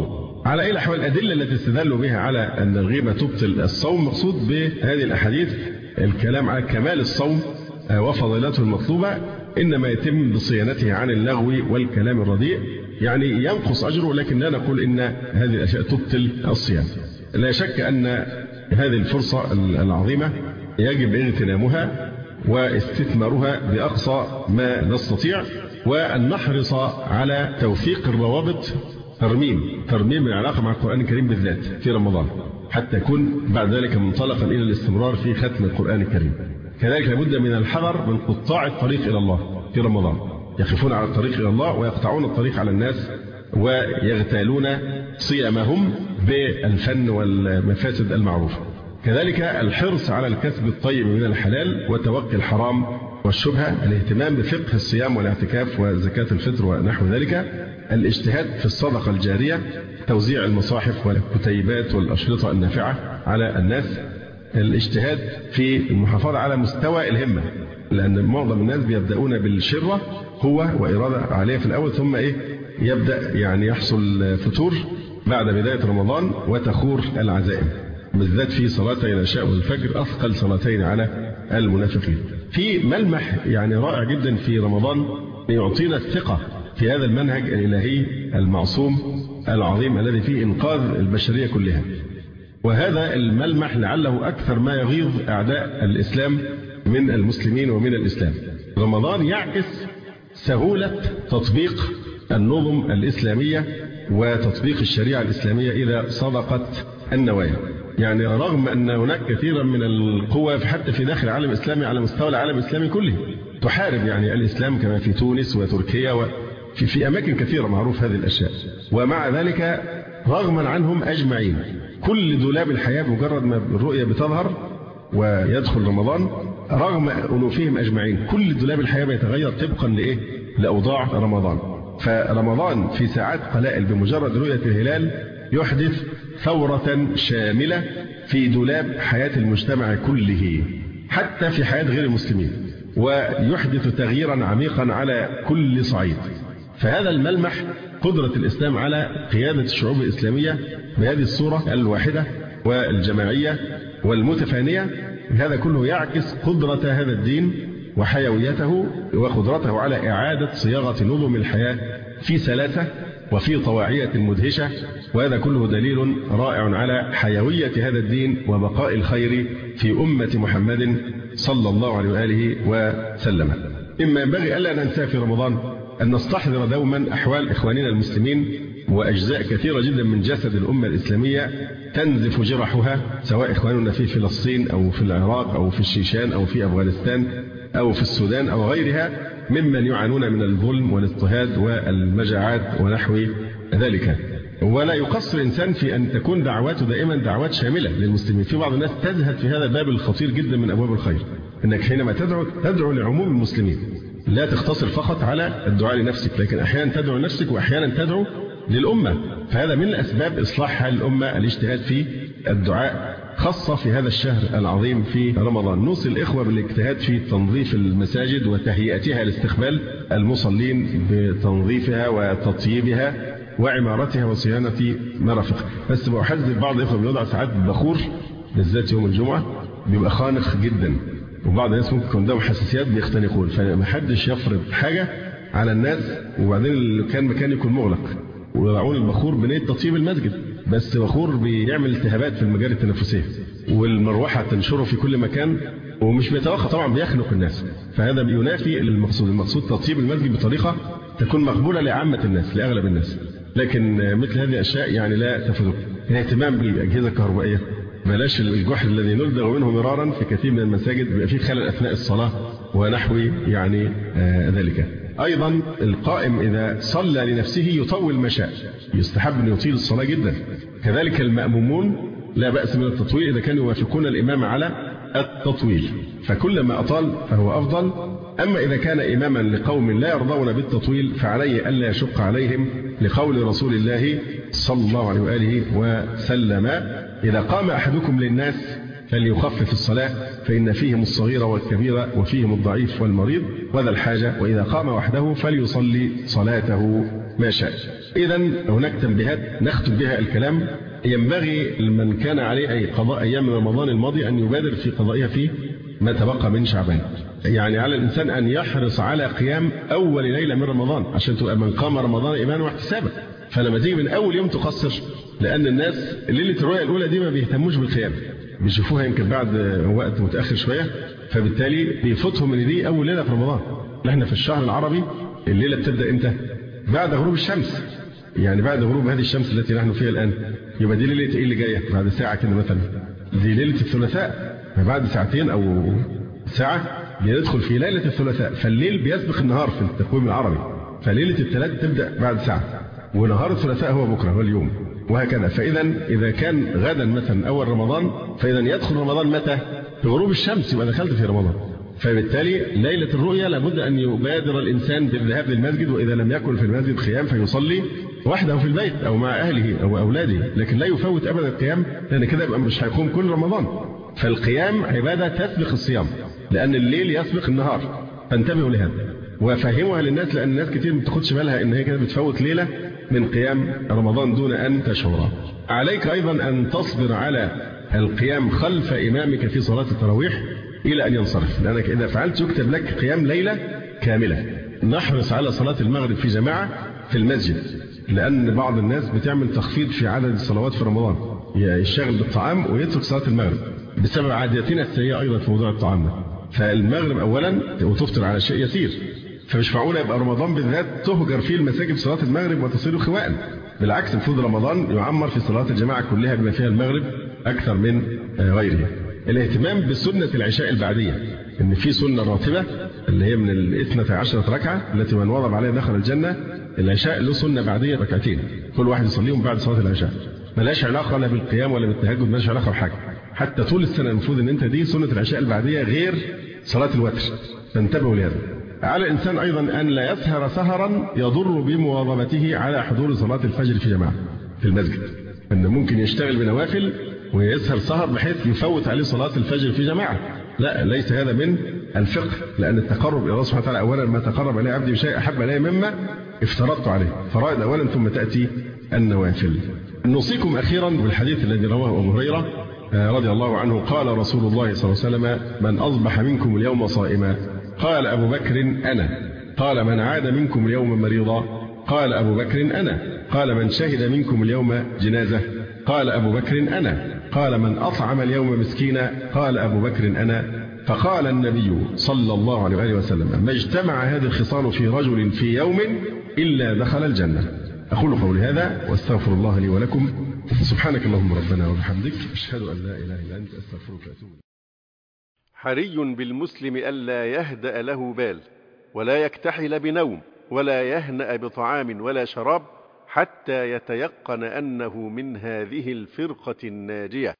على أي الأحوال الأدلة التي استدلوا بها على أن الغيبة تبطل الصوم مقصود بهذه الأحاديث الكلام على كمال الصوم وفضيلته المطلوبة، إنما يتم بصيانته عن اللغو والكلام الرديء، يعني ينقص أجره، لكن لا نقول إن هذه الأشياء تبطل الصيام. لا شك أن هذه الفرصة العظيمة يجب اغتنامها واستثمارها بأقصى ما نستطيع، وأن نحرص على توثيق الروابط، ترميم ترميم العلاقة مع القرآن الكريم بالذات في رمضان، حتى يكون بعد ذلك منطلقا إلى الاستمرار في ختم القرآن الكريم. كذلك لابد من الحذر من قطاع الطريق إلى الله في رمضان، يقفون على الطريق إلى الله ويقطعون الطريق على الناس ويغتالون صيامهم بالفن والمفاسد المعروفة. كذلك الحرص على الكسب الطيب من الحلال وتوقي الحرام والشبهة، الاهتمام بفقه الصيام والاعتكاف وزكاة الفطر ونحو ذلك، الاجتهاد في الصدقة الجارية، توزيع المصاحف والكتيبات والأشرطة النافعة على الناس، الاجتهاد في المحافظة على مستوى الهمة، لأن معظم الناس بيبدأون بالشرة هو وإرادة عالية في الأول، ثم إيه يبدأ يعني يحصل فتور بعد بداية رمضان وتخور العزائم، بالذات في صلاتي العشاء والفجر أثقل صلاتين على المنافقين. في ملمح يعني رائع جدا في رمضان يعطينا الثقة في هذا المنهج الإلهي المعصوم العظيم الذي فيه إنقاذ البشرية كلها، وهذا الملمح لعله أكثر ما يغيظ أعداء الإسلام من المسلمين ومن الإسلام. رمضان يعكس سهولة تطبيق النظم الإسلامية وتطبيق الشريعة الإسلامية إذا صدقت النوايا. يعني رغم أن هناك كثيرا من القوى حتى في داخل العالم الإسلامي على مستوى العالم الإسلامي كله تحارب يعني الإسلام، كما في تونس وتركيا وفي في أماكن كثيرة معروف هذه الأشياء، ومع ذلك رغما عنهم أجمعين كل دولاب الحياة مجرد ما الرؤية بتظهر ويدخل رمضان، رغم أنوفهم أجمعين كل دولاب الحياة بيتغير طبقا لإيه؟ لأوضاع رمضان. فرمضان في ساعات قلائل بمجرد رؤية الهلال يحدث ثورة شاملة في دولاب حياة المجتمع كله حتى في حياة غير المسلمين، ويحدث تغييرا عميقا على كل صعيد. فهذا الملمح قدرة الإسلام على قيادة الشعوب الإسلامية بهذه الصورة الواحدة والجماعية والمتفانية، هذا كله يعكس قدرة هذا الدين وحيويته وقدرته على إعادة صياغة نظم الحياة في سلاسة وفي طواعية مدهشة، وهذا كله دليل رائع على حيوية هذا الدين وبقاء الخير في أمة محمد صلى الله عليه وآله وسلم. إما ينبغي ألا ننسى في رمضان أن نستحضر دوما أحوال إخواننا المسلمين، وأجزاء كثيرة جدا من جسد الأمة الإسلامية تنزف جرحها، سواء إخواننا في فلسطين أو في العراق أو في الشيشان أو في أفغانستان أو في السودان أو غيرها ممن يعانون من الظلم والاضطهاد والمجاعات ونحو ذلك. ولا يقصر الإنسان في أن تكون دعواته دائما دعوات شاملة للمسلمين. في بعض الناس تزهد في هذا الباب الخطير جدا من أبواب الخير، أنك حينما تدعو تدعو لعموم المسلمين، لا تقتصر فقط على الدعاء لنفسك، لكن أحيانا تدعو لنفسك وأحيانا تدعو للأمة. فهذا من أسباب إصلاح حال الأمة الاجتهاد في الدعاء، خاصة في هذا الشهر العظيم في رمضان. نوصي الإخوة بالاجتهاد في تنظيف المساجد وتهيئتها لاستقبال المصلين بتنظيفها وتطييبها وعمارتها وصيانة مرافق. بس بحذر بعض الإخوة بيوضع ساعات بخور بالذات يوم الجمعة بيبقى خانق جدا، وبعض الناس ممكن يكون عندهم حساسيات بيختنقون، فمحدش يفرض حاجة على الناس. وبعدين كان مكان يكون مغلق ويضعون البخور بنية تطيب المسجد، بس بخور بيعمل التهابات في المجال التنفسية، والمروحة تنشره في كل مكان ومش بيتوقف، طبعا بيخنق الناس. فهذا ينافي المقصود. المقصود تطيب المسجد بطريقة تكون مقبولة لعامة الناس، لأغلب الناس. لكن مثل هذه الأشياء يعني لا تفوت. الاهتمام بالأجهزة الكهربائية، بلاش الجحر الذي نلدغ منه مرارا في كثير من المساجد، بيبقى فيه خلل أثناء الصلاة ونحو يعني آه ذلك. أيضا القائم إذا صلى لنفسه يطول ما شاء، يستحب أن يطيل الصلاة جدا. كذلك المأمومون لا بأس من التطويل إذا كانوا يوافقون الإمام على التطويل، فكلما أطال فهو أفضل. أما إذا كان إماما لقوم لا يرضون بالتطويل فعليه ألا يشق عليهم، لقول رسول الله صلى الله عليه وآله وسلم: إذا قام أحدكم للناس فليخفف الصلاة، فإن فيهم الصغير والكبير وفيهم الضعيف والمريض وذا الحاجة، وإذا قام وحده فليصلي صلاته ما شاء. إذا هناك تنبيهات نختم بها الكلام. ينبغي لمن كان عليه أي قضاء أيام رمضان الماضي أن يبادر في قضائها في ما تبقى من شعبان. يعني على الإنسان أن يحرص على قيام أول ليلة من رمضان عشان تبقى من قام رمضان إيمانا واحتسابا. فلما تيجي من أول يوم تقصر، لأن الناس ليلة الرؤيا الأولى دي ما بيهتموش بالقيام، بيشوفوها يمكن بعد وقت متأخر شوية، فبالتالي بيفوتهم ان دي أول ليلة في رمضان. احنا في الشهر العربي الليلة بتبدأ امتى؟ بعد غروب الشمس، يعني بعد غروب هذه الشمس التي نحن فيها الآن. يبقى دي ليلة ايه اللي جاية بعد ساعة كده مثلا؟ دي ليلة الثلاثاء، بعد ساعتين أو ساعة بندخل في ليلة الثلاثاء. فالليل بيسبق النهار في التقويم العربي، فليلة الثلاث تبدأ بعد ساعة، ونهار الثلاثاء هو بكرة هو اليوم، وهكذا. فإذا إذا كان غدا مثلا أول رمضان، فإذا يدخل رمضان متى؟ في غروب الشمس، يبقى دخلت في رمضان. فبالتالي ليلة الرؤيا لابد أن يبادر الإنسان بالذهاب للمسجد، وإذا لم يكن في المسجد قيام فيصلي وحده في البيت أو مع أهله أو أولاده، لكن لا يفوت أبدا القيام، لأن كده يبقى مش هيقوم كل رمضان. فالقيام عبادة تسبق الصيام، لأن الليل يسبق النهار، فانتبهوا لهذا وفهموها للناس، لأن الناس كتير ما بتاخدش بالها إن هي كده بتفوت ليلة من قيام رمضان دون أن تشعر. عليك أيضا أن تصبر على القيام خلف إمامك في صلاة التراويح إلى أن ينصرف، لأنك إذا فعلت يكتب لك قيام ليلة كاملة. نحرص على صلاة المغرب في جماعة في المسجد، لأن بعض الناس بتعمل تخفيض في عدد الصلوات في رمضان، يشتغل بالطعام ويترك صلاة المغرب بسبب عادتنا السيئة أيضا في موضوع الطعام ده. فالمغرب أولا وتفطر على شيء يسير، فمش معقولة يبقى رمضان بالذات تهجر فيه المساجد صلاة المغرب وتصير خواء. بالعكس، المفروض رمضان يعمر في صلاة الجماعة كلها بما فيها المغرب أكثر من غيرها. الاهتمام بسنة العشاء البعدية، إن في سنة راتبة اللي هي من الاثنتي عشرة ركعة التي من واظب عليها دخل الجنة. العشاء له سنة بعدية ركعتين كل واحد يصليهم بعد صلاة العشاء، ملاش علاقة لا بالقيام ولا بالتهجد، ملاش علاقة بحاجة. حتى طول السنة المفروض إن أنت دي سنة العشاء البعدية غير صلاة الوتر، فانتبهوا لهذا. على الإنسان أيضا أن لا يسهر سهرا يضر بمواظبته على حضور صلاة الفجر في جماعة في المسجد، أنه ممكن يشتغل بنوافل ويسهر سهر بحيث يفوت عليه صلاة الفجر في جماعة. لا، ليس هذا من الفقه، لأن التقرب إلى الله سبحانه وتعالى أولا ما تقرب إليه عبدي بشيء أحب إليه مما افترضت عليه، فرائض أولا ثم تأتي النوافل. نوصيكم أخيرا بالحديث الذي رواه أبو هريرة رضي الله عنه قال رسول الله صلى الله عليه وسلم: من أصبح منكم اليوم صائما؟ قال أبو بكر: أنا. قال: من عاد منكم اليوم مريضا؟ قال أبو بكر: أنا. قال: من شهد منكم اليوم جنازة؟ قال أبو بكر: أنا. قال: من أطعم اليوم مسكينا؟ قال أبو بكر: أنا. فقال النبي صلى الله عليه وآله وسلم: ما اجتمع هذه الخصال في رجل في يوم إلا دخل الجنة. أقول قولي هذا واستغفر الله لي ولكم. سبحانك اللهم ربنا وبحمدك، أشهد أن لا إله إلا أنت، أستغفرك وأتوب إليك. حري بالمسلم ألا يهدأ له بال، ولا يكتحل بنوم، ولا يهنأ بطعام ولا شراب، حتى يتيقن أنه من هذه الفرقة الناجية.